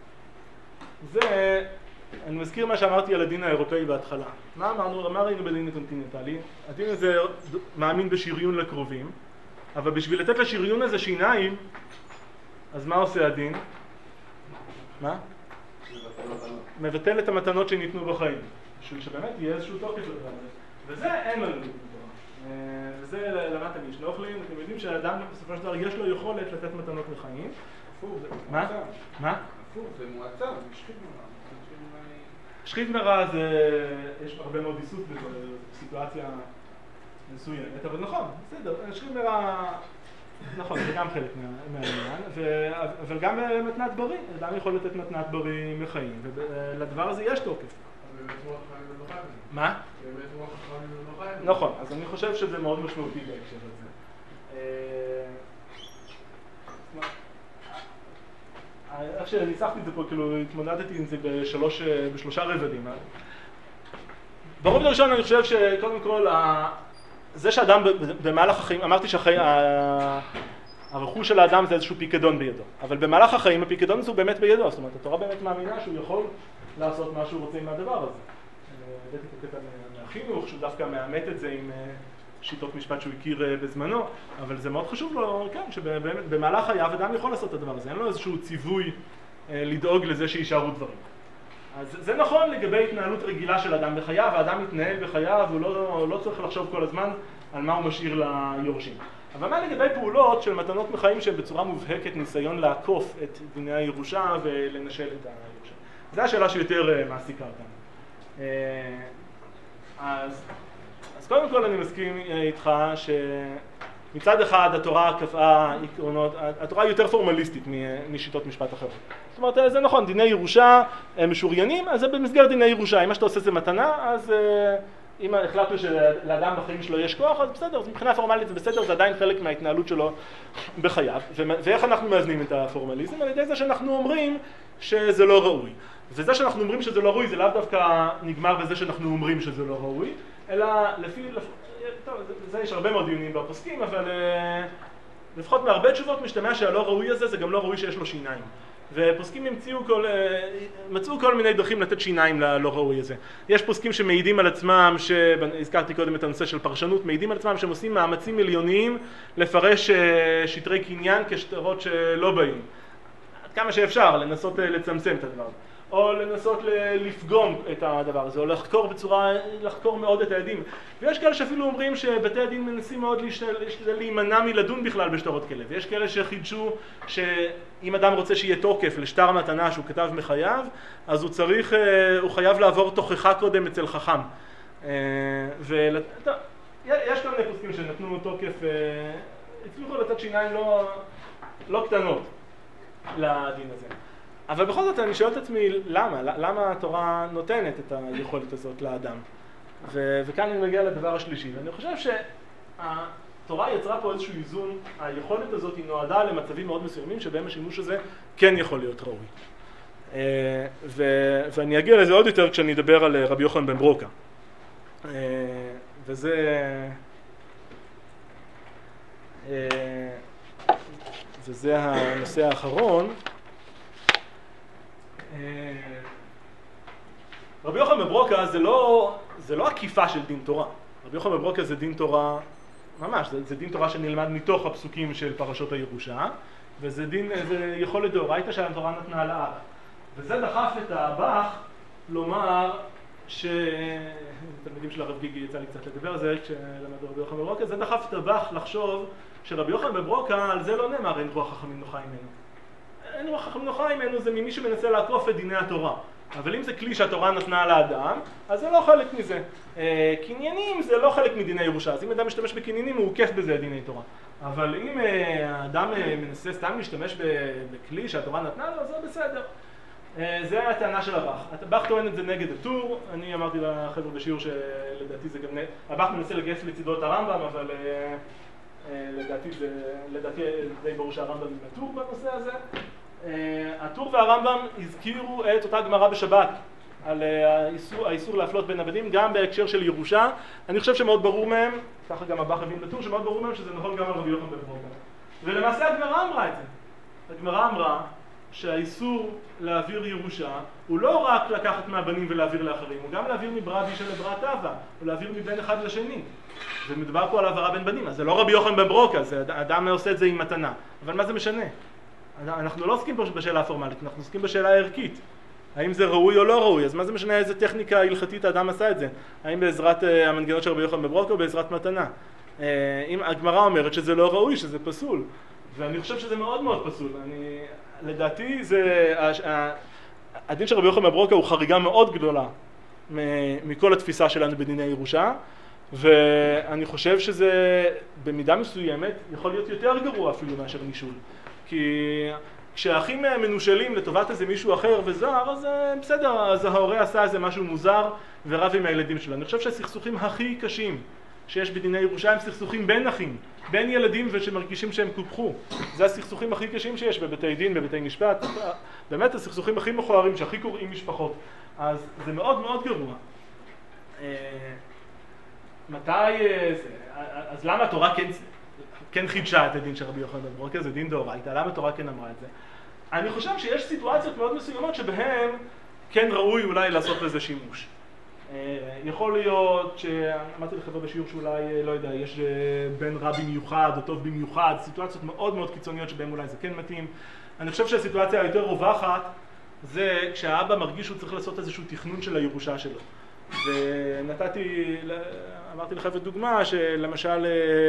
זה, אני מזכיר מה שאמרתי על הדין האירופאי בהתחלה. מה אמרנו? מה ראינו בדין הקונטיננטלי? הדין הזה מאמין בשריון לקרובים, אבל בשביל לתת לשריון הזה שיניים, אז מה עושה הדין? מה? מבטל את המתנות שניתנו בחיים. בשביל שבאמת יהיה איזשהו תוקף לדבר הזה. וזה אין לנו דבר. וזה למדת משנוכלים. אתם יודעים שהאדם בסופו של דבר יש לו יכולת לתת מתנות לחיים. הפוך, זה מה? מועצה. מה? הפוך, זה מועצה, זה שחית מרע. שחית מרע זה, יש הרבה מאוד איסוף בסיטואציה מסוימת, אבל נכון, בסדר, שחית מרע נכון, זה גם חלק מהעניין, אבל גם מתנת בריא, אדם יכול לתת מתנת בריא מחיים, ולדבר הזה יש תוקף. באמת רוח חיים לא חיים. מה? באמת רוח חיים לא חיים. נכון, אז אני חושב שזה מאוד משמעותי בהקשר הזה. איך שניסחתי את זה פה, כאילו התמודדתי עם זה בשלושה רבדים. ברובד הראשון אני חושב שקודם כל, זה שאדם במהלך החיים, אמרתי שהרכוש של האדם זה איזשהו פיקדון בידו, אבל במהלך החיים הפיקדון הזה הוא באמת בידו, זאת אומרת, התורה באמת מאמינה שהוא יכול לעשות מה שהוא רוצה עם הדבר הזה. הבאתי את הקטע מהחינוך, שהוא דווקא מאמת את זה עם שיטות משפט שהוא הכיר בזמנו, אבל זה מאוד חשוב לו, כן, שבאמת במהלך חייו אדם יכול לעשות את הדבר הזה, אין לו איזשהו ציווי לדאוג לזה שישארו דברים. אז זה נכון לגבי התנהלות רגילה של אדם בחייו, האדם מתנהל בחייו, הוא לא צריך לחשוב כל הזמן על מה הוא משאיר ליורשים. אבל מה לגבי פעולות של מתנות מחיים שהן בצורה מובהקת ניסיון לעקוף את דיני הירושה ולנשל את הירושה? זו השאלה שיותר מעסיקה אותנו. אז קודם כל אני מסכים איתך שמצד אחד התורה קבעה עקרונות, התורה היא יותר פורמליסטית משיטות משפט אחרות. זאת אומרת, זה נכון, דיני ירושה משוריינים, אז זה במסגרת דיני ירושה. אם מה שאתה עושה זה מתנה, אז אם החלטנו שלאדם בחיים שלו יש כוח, אז בסדר, מבחינה פורמלית זה בסדר, זה עדיין חלק מההתנהלות שלו בחייו. ואיך אנחנו מאזנים את הפורמליזם? על ידי זה שאנחנו אומרים שזה לא ראוי. וזה שאנחנו אומרים שזה לא ראוי, זה לאו דווקא נגמר בזה שאנחנו אומרים שזה לא ראוי, אלא טוב, זה יש הרבה מאוד דיונים בפוסקים, אבל לפחות מהרבה תשובות משתמע שהלא ראוי הזה, זה גם לא ראוי שיש לו שיניים. ופוסקים מצאו כל מיני דרכים לתת שיניים ללא ראוי הזה. יש פוסקים שמעידים על עצמם, הזכרתי קודם את הנושא של פרשנות, מעידים על עצמם שהם עושים מאמצים מיליוניים לפרש שטרי קניין כשטרות שלא באים. עד כמה שאפשר, לנסות לצמצם את הדבר הזה. או לנסות לפגום את הדבר הזה, או לחקור מאוד את העדים. ויש כאלה שאפילו אומרים שבתי הדין מנסים מאוד להימנע מלדון בכלל בשטרות כלב. ויש כאלה שחידשו שאם אדם רוצה שיהיה תוקף לשטר מתנה שהוא כתב מחייו, אז הוא חייב לעבור תוכחה קודם אצל חכם. יש כל מיני פוסקים שנתנו תוקף, הצליחו לתת שיניים לא קטנות לדין הזה. אבל בכל זאת אני שואל את עצמי למה התורה נותנת את היכולת הזאת לאדם. וכאן אני מגיע לדבר השלישי, ואני חושב שהתורה יצרה פה איזשהו איזון, היכולת הזאת היא נועדה למצבים מאוד מסוימים שבהם השימוש הזה כן יכול להיות ראוי. ואני אגיע לזה עוד יותר כשאני אדבר על רבי יוחנן בן ברוקה. וזה הנושא האחרון. רבי יוחנן בן ברוקה זה לא עקיפה של דין תורה. רבי יוחנן בן ברוקה זה דין תורה, ממש, זה דין תורה שנלמד מתוך הפסוקים של פרשות הירושה, וזה יכולת דאורייתא שהתורה נתנה לאב. וזה דחף את הבח לומר תלמידים של הרב גיגי יצא לי קצת לדבר על זה כשלמדו רבי יוחנן בן ברוקה, זה דחף את הבח לחשוב שרבי יוחנן בן ברוקה על זה לא נאמר אין רוח חכמים נוחה ממנו. אין רוח חכמים נוחה ממנו זה ממי שמנסה לעקוף את דיני התורה. אבל אם זה כלי שהתורה נתנה לאדם, אז זה לא חלק מזה. קניינים זה לא חלק מדיני ירושה, אז אם אדם משתמש בקניינים הוא עוקף בזה דיני תורה. אבל אם האדם מנסה סתם להשתמש בכלי שהתורה נתנה לו, אז זה בסדר. זה הטענה של הבח. הבח טוען את זה נגד הטור, אני אמרתי לחבר'ה בשיעור שלדעתי זה גם... הבח מנסה לגייס לצידו את הרמב"ם, אבל לדעתי די ברור שהרמב"ם עם הטור בנושא הזה. הטור והרמב"ם הזכירו את אותה גמרא בשבת על האיסור להפלות בין הבנים גם בהקשר של ירושה. אני חושב שמאוד ברור מהם, ככה גם הבח הבין בטור, שמאוד ברור מהם שזה נכון גם על רבי יוחנן בן ברוקה. ולמעשה הגמרא אמרה את זה. הגמרא אמרה שהאיסור להעביר ירושה הוא לא רק לקחת מהבנים ולהעביר לאחרים, הוא גם להעביר מברא בישא לברא טבא, הוא להעביר מבן אחד לשני. ומדובר פה על העברה בין בנים, אז זה לא רבי יוחנן בן ברוקה, אדם עושה את זה עם מתנה. אבל מה זה משנה? אנחנו לא עוסקים פה בשאלה הפורמלית, אנחנו עוסקים בשאלה הערכית. האם זה ראוי או לא ראוי? אז מה זה משנה איזה טכניקה הלכתית האדם עשה את זה? האם בעזרת המנגנון של רבי יוחנן בן ברוקה או בעזרת מתנה? אם הגמרא אומרת שזה לא ראוי, שזה פסול, ואני חושב שזה מאוד מאוד פסול. לדעתי הדין של רבי יוחנן בן ברוקה הוא חריגה מאוד גדולה מכל התפיסה שלנו בדיני ירושה, ואני חושב שזה במידה מסוימת יכול להיות יותר גרוע אפילו מאשר נישול. כי כשהאחים מנושלים לטובת איזה מישהו אחר וזר, אז בסדר, אז ההורה עשה איזה משהו מוזר ורב עם הילדים שלו. אני חושב שהסכסוכים הכי קשים שיש בדיני ירושה הם סכסוכים בין אחים, בין ילדים ושמרגישים שהם קופחו. זה הסכסוכים הכי קשים שיש בבתי דין, בבתי משפט. באמת הסכסוכים הכי מכוערים שהכי קוראים משפחות. אז זה מאוד מאוד גרוע. אז למה התורה כן חידשה את הדין של רבי יוחנן בן ברוקה? זה דין דאורייתא, למה התורה כן אמרה את זה? אני חושב שיש סיטואציות מאוד מסוימות שבהן כן ראוי אולי לעשות לזה שימוש. יכול להיות שאמרתי לחבר בשיעור שאולי, לא יודע, יש בן רע במיוחד או טוב במיוחד, סיטואציות מאוד מאוד קיצוניות שבהן אולי זה כן מתאים. אני חושב שהסיטואציה היותר רווחת זה כשהאבא מרגיש שהוא צריך לעשות איזשהו תכנון של הירושה שלו. אמרתי לחבר דוגמה שלמשל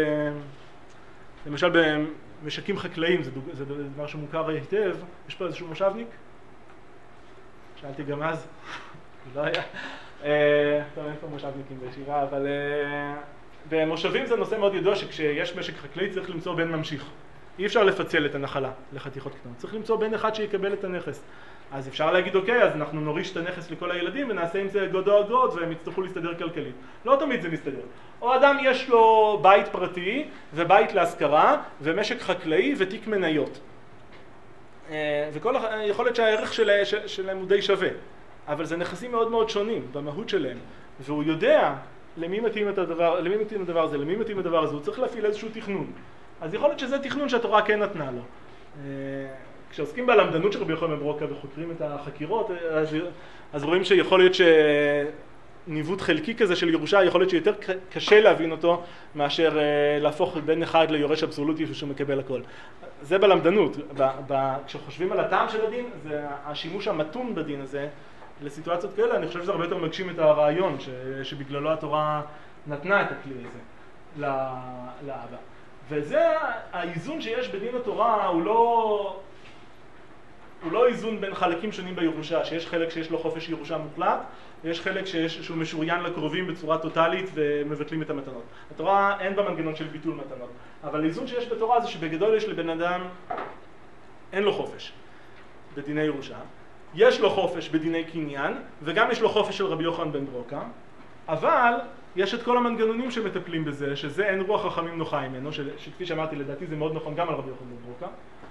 במשקים חקלאיים, זה דבר שמוכר היטב, יש פה איזשהו מושבניק? שאלתי גם אז, לא היה. טוב, אין פה מושבניקים בישיבה, אבל במושבים זה נושא מאוד ידוע שכשיש משק חקלאי צריך למצוא בן ממשיך. אי אפשר לפצל את הנחלה לחתיכות קטנות, צריך למצוא בן אחד שיקבל את הנכס. אז אפשר להגיד, אוקיי, אז אנחנו נוריש את הנכס לכל הילדים ונעשה עם זה גודו אגרות והם יצטרכו להסתדר כלכלית. לא תמיד זה מסתדר. או אדם יש לו בית פרטי ובית להשכרה ומשק חקלאי ותיק מניות. יכול להיות שהערך שלהם הוא די שווה. אבל זה נכסים מאוד מאוד שונים במהות שלהם. והוא יודע למי מתאים הדבר הזה, למי מתאים הדבר הזה. הוא צריך להפעיל איזשהו תכנון. אז יכול להיות שזה תכנון שהתורה כן נתנה לו. כשעוסקים בלמדנות של רבי יוחנן בן ברוקה וחוקרים את החקירות, אז רואים שיכול להיות שניווט חלקי כזה של ירושה, יכול להיות שיותר קשה להבין אותו מאשר להפוך בן אחד ליורש אבסולוטי שהוא מקבל הכל. זה בלמדנות. כשחושבים על הטעם של הדין, זה השימוש המתון בדין הזה לסיטואציות כאלה, אני חושב שזה הרבה יותר מגשים את הרעיון שבגללו התורה נתנה את הכלי הזה לאבא. וזה האיזון שיש בדין התורה, הוא לא איזון בין חלקים שונים בירושה, שיש חלק שיש לו חופש ירושה מוחלט, ויש חלק שהוא משוריין לקרובים בצורה טוטלית ומבטלים את המתנות. התורה אין בה מנגנון של ביטול מתנות, אבל האיזון שיש בתורה זה שבגדול יש לבן אדם, אין לו חופש בדיני ירושה, יש לו חופש בדיני קניין, וגם יש לו חופש של רבי יוחנן בן ברוקה, אבל יש את כל המנגנונים שמטפלים בזה, שזה אין רוח חכמים נוחה ממנו, שכפי שאמרתי לדעתי זה מאוד נכון גם על רבי יוחנן בן ברוקה,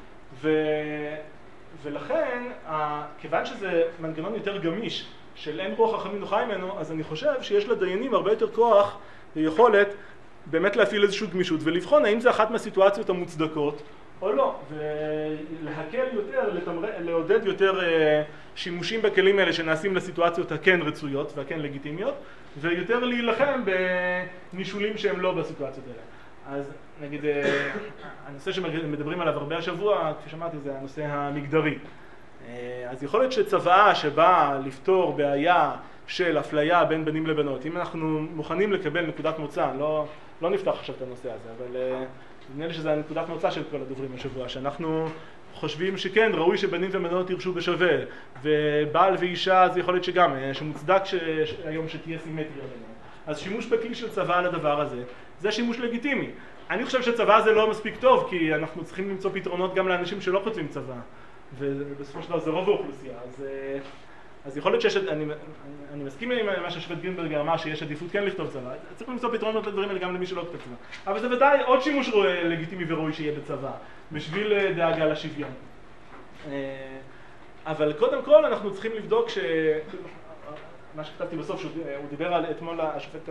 ולכן, כיוון שזה מנגנון יותר גמיש של אין רוח חכמים נוחה ממנו, אז אני חושב שיש לדיינים הרבה יותר כוח ויכולת באמת להפעיל איזושהי גמישות ולבחון האם זה אחת מהסיטואציות המוצדקות או לא, ולהקל יותר, לעודד יותר שימושים בכלים האלה שנעשים לסיטואציות הכן רצויות והכן לגיטימיות, ויותר להילחם בנישולים שהם לא בסיטואציות האלה. אז נגיד, הנושא שמדברים עליו הרבה השבוע, כפי שאמרתי, זה הנושא המגדרי. אז יכול להיות שצוואה שבאה לפתור בעיה של אפליה בין בנים לבנות, אם אנחנו מוכנים לקבל נקודת מוצא, לא נפתח עכשיו את הנושא הזה, אבל נראה לי שזה נקודת מוצא של כל הדוברים השבוע, שאנחנו חושבים שכן, ראוי שבנים ובנות ירשו בשווה, ובעל ואישה זה יכול להיות שגם, שמוצדק היום שתהיה סימטריה ביניהם. אז שימוש בכלי של צבא לדבר הזה, זה שימוש לגיטימי. אני חושב שצבא זה לא מספיק טוב, כי אנחנו צריכים למצוא פתרונות גם לאנשים שלא כותבים צבא, ובסופו של דבר זה רוב האוכלוסייה. אז יכול להיות אני מסכים עם מה שהשופט גרינברג אמר שיש עדיפות כן לכתוב צבא, צריך למצוא פתרונות לדברים האלה גם למי שלא כותב צבא. אבל זה ודאי עוד שימוש לגיטימי וראוי שיהיה בצבא, בשביל דאגה לשוויון. אבל קודם כל אנחנו צריכים לבדוק מה שכתבתי בסוף, שהוא דיבר אתמול השופט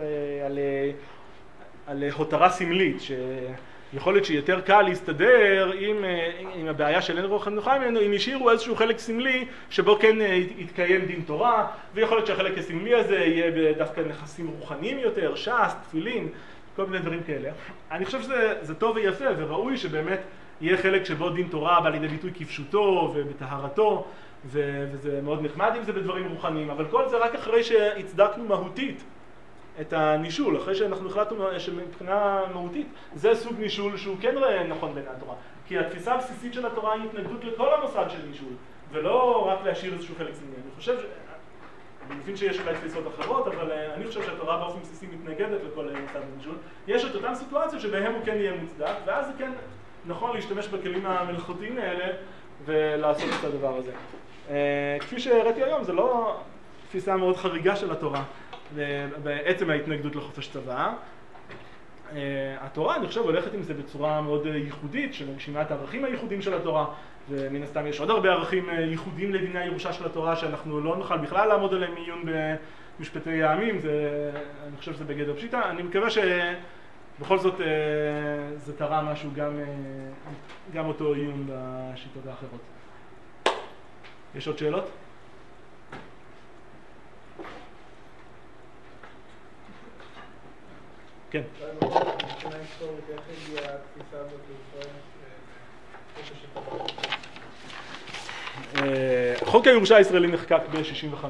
על הותרה סמלית, שיכול להיות שיותר קל להסתדר עם הבעיה של אין רוח חכמים נוחה ממנו, אם השאירו איזשהו חלק סמלי שבו כן יתקיים דין תורה, ויכול להיות שהחלק הסמלי הזה יהיה דווקא נכסים רוחניים יותר, ש"ס, תפילין, כל מיני דברים כאלה. אני חושב שזה טוב ויפה וראוי שבאמת יהיה חלק שבו דין תורה בא לידי ביטוי כפשוטו ובטהרתו, וזה מאוד נחמד אם זה בדברים רוחניים, אבל כל זה רק אחרי שהצדקנו מהותית את הנישול, אחרי שאנחנו החלטנו שמבחינה מהותית זה סוג נישול שהוא כן נכון בעיני התורה, כי התפיסה הבסיסית של התורה היא התנגדות לכל המוסד של נישול, ולא רק להשאיר איזשהו חלק סמלי. אני חושב אני מבין שיש אולי תפיסות אחרות, אבל אני חושב שהתורה באופן בסיסי מתנגדת לכל מוסד הנישול. יש את אותן סיטואציות שבהן הוא כן יהיה מוצדק, ואז זה כן נכון להשתמש בכלים המלאכותיים האלה ולעשות את הדבר הזה. כפי שהראיתי היום, זה לא תפיסה מאוד חריגה של התורה, בעצם ההתנגדות לחופש צוואה. התורה, אני חושב, הולכת עם זה בצורה מאוד ייחודית, של רשימת הערכים הייחודיים של התורה, ומן הסתם יש עוד הרבה ערכים ייחודיים לדיני הירושה של התורה, שאנחנו לא נוכל בכלל לעמוד עליהם מעיון במשפטי העמים, אני חושב שזה בגדר פשיטה. אני מקווה שבכל זאת זה תרם משהו גם אותו עיון בשיטות האחרות. יש עוד שאלות? כן. מבחינה היסטורית, איך הגיעה התפיסה הזאת לישראל? חוק הירושה הישראלי נחקק ב-65.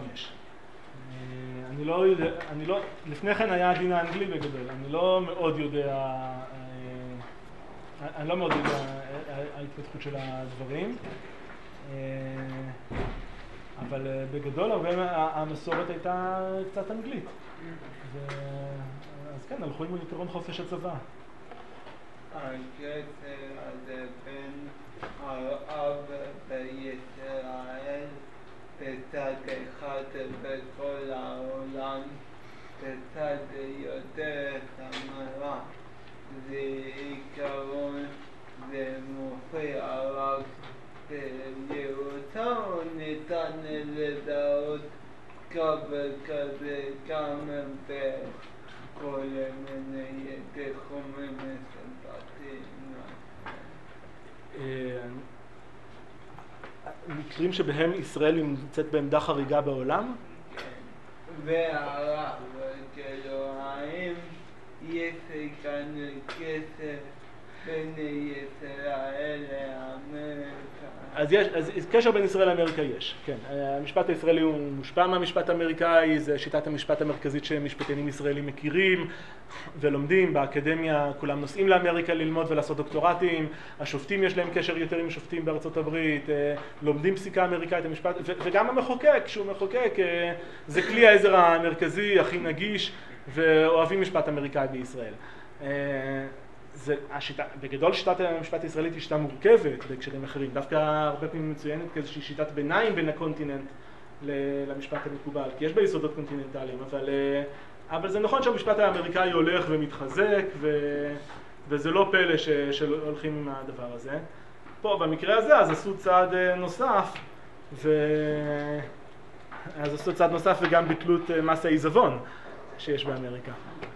לפני כן היה הדין האנגלי בגדול, אני לא מאוד יודע ההתפתחות של הדברים, אבל בגדול הרבה המסורת הייתה קצת אנגלית. אז כן, הלכו עם עקרון חופש הצבא. הקשר הזה בין הרעב בישראל בצד אחד בכל העולם, בצד יותר המרה. זה עיקרון, זה מופיע רק בירושה, או ניתן לדעות כזה גם בכל מיני תחומים מסמפתיים. מקרים שבהם ישראל נמצאת בעמדה חריגה בעולם? והרב, כאילו, האם יש כאן קשר בין ישראל לאמריקה? אז קשר בין ישראל לאמריקה יש, כן. המשפט הישראלי הוא מושפע מהמשפט האמריקאי, זה שיטת המשפט המרכזית שמשפטנים ישראלים מכירים ולומדים. באקדמיה כולם נוסעים לאמריקה ללמוד ולעשות דוקטורטים, השופטים יש להם קשר יותר עם שופטים בארצות הברית, לומדים פסיקה אמריקאית, המשפט, וגם המחוקק, כשהוא מחוקק, זה כלי העזר המרכזי, הכי נגיש, ואוהבים משפט אמריקאי בישראל. בגדול שיטת המשפט הישראלית היא שיטה מורכבת בהקשרים אחרים, דווקא הרבה פעמים מצוינת כאיזושהי שיטת ביניים בין הקונטיננט למשפט המקובל, כי יש בה יסודות קונטיננטליים, אבל זה נכון שהמשפט האמריקאי הולך ומתחזק, וזה לא פלא שהולכים עם הדבר הזה. פה במקרה הזה אז עשו צעד נוסף, וגם ביטלות מס העיזבון שיש באמריקה.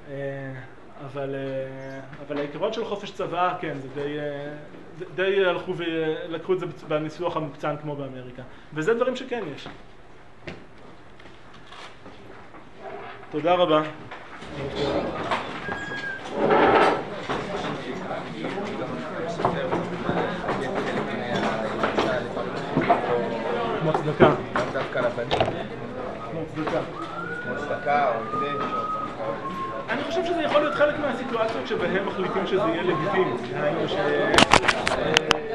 אבל העיקרון של חופש צוואה, כן, זה די הלכו ולקחו את זה בניסוח המוקצן כמו באמריקה. וזה דברים שכן יש. תודה רבה. כמו צדקה. דווקא לבנים. כמו צדקה. כמו צדקה או קדש. אני חושב שזה יכול להיות חלק מהסיטואציות שבהן מחליטים שזה יהיה לגיטימי.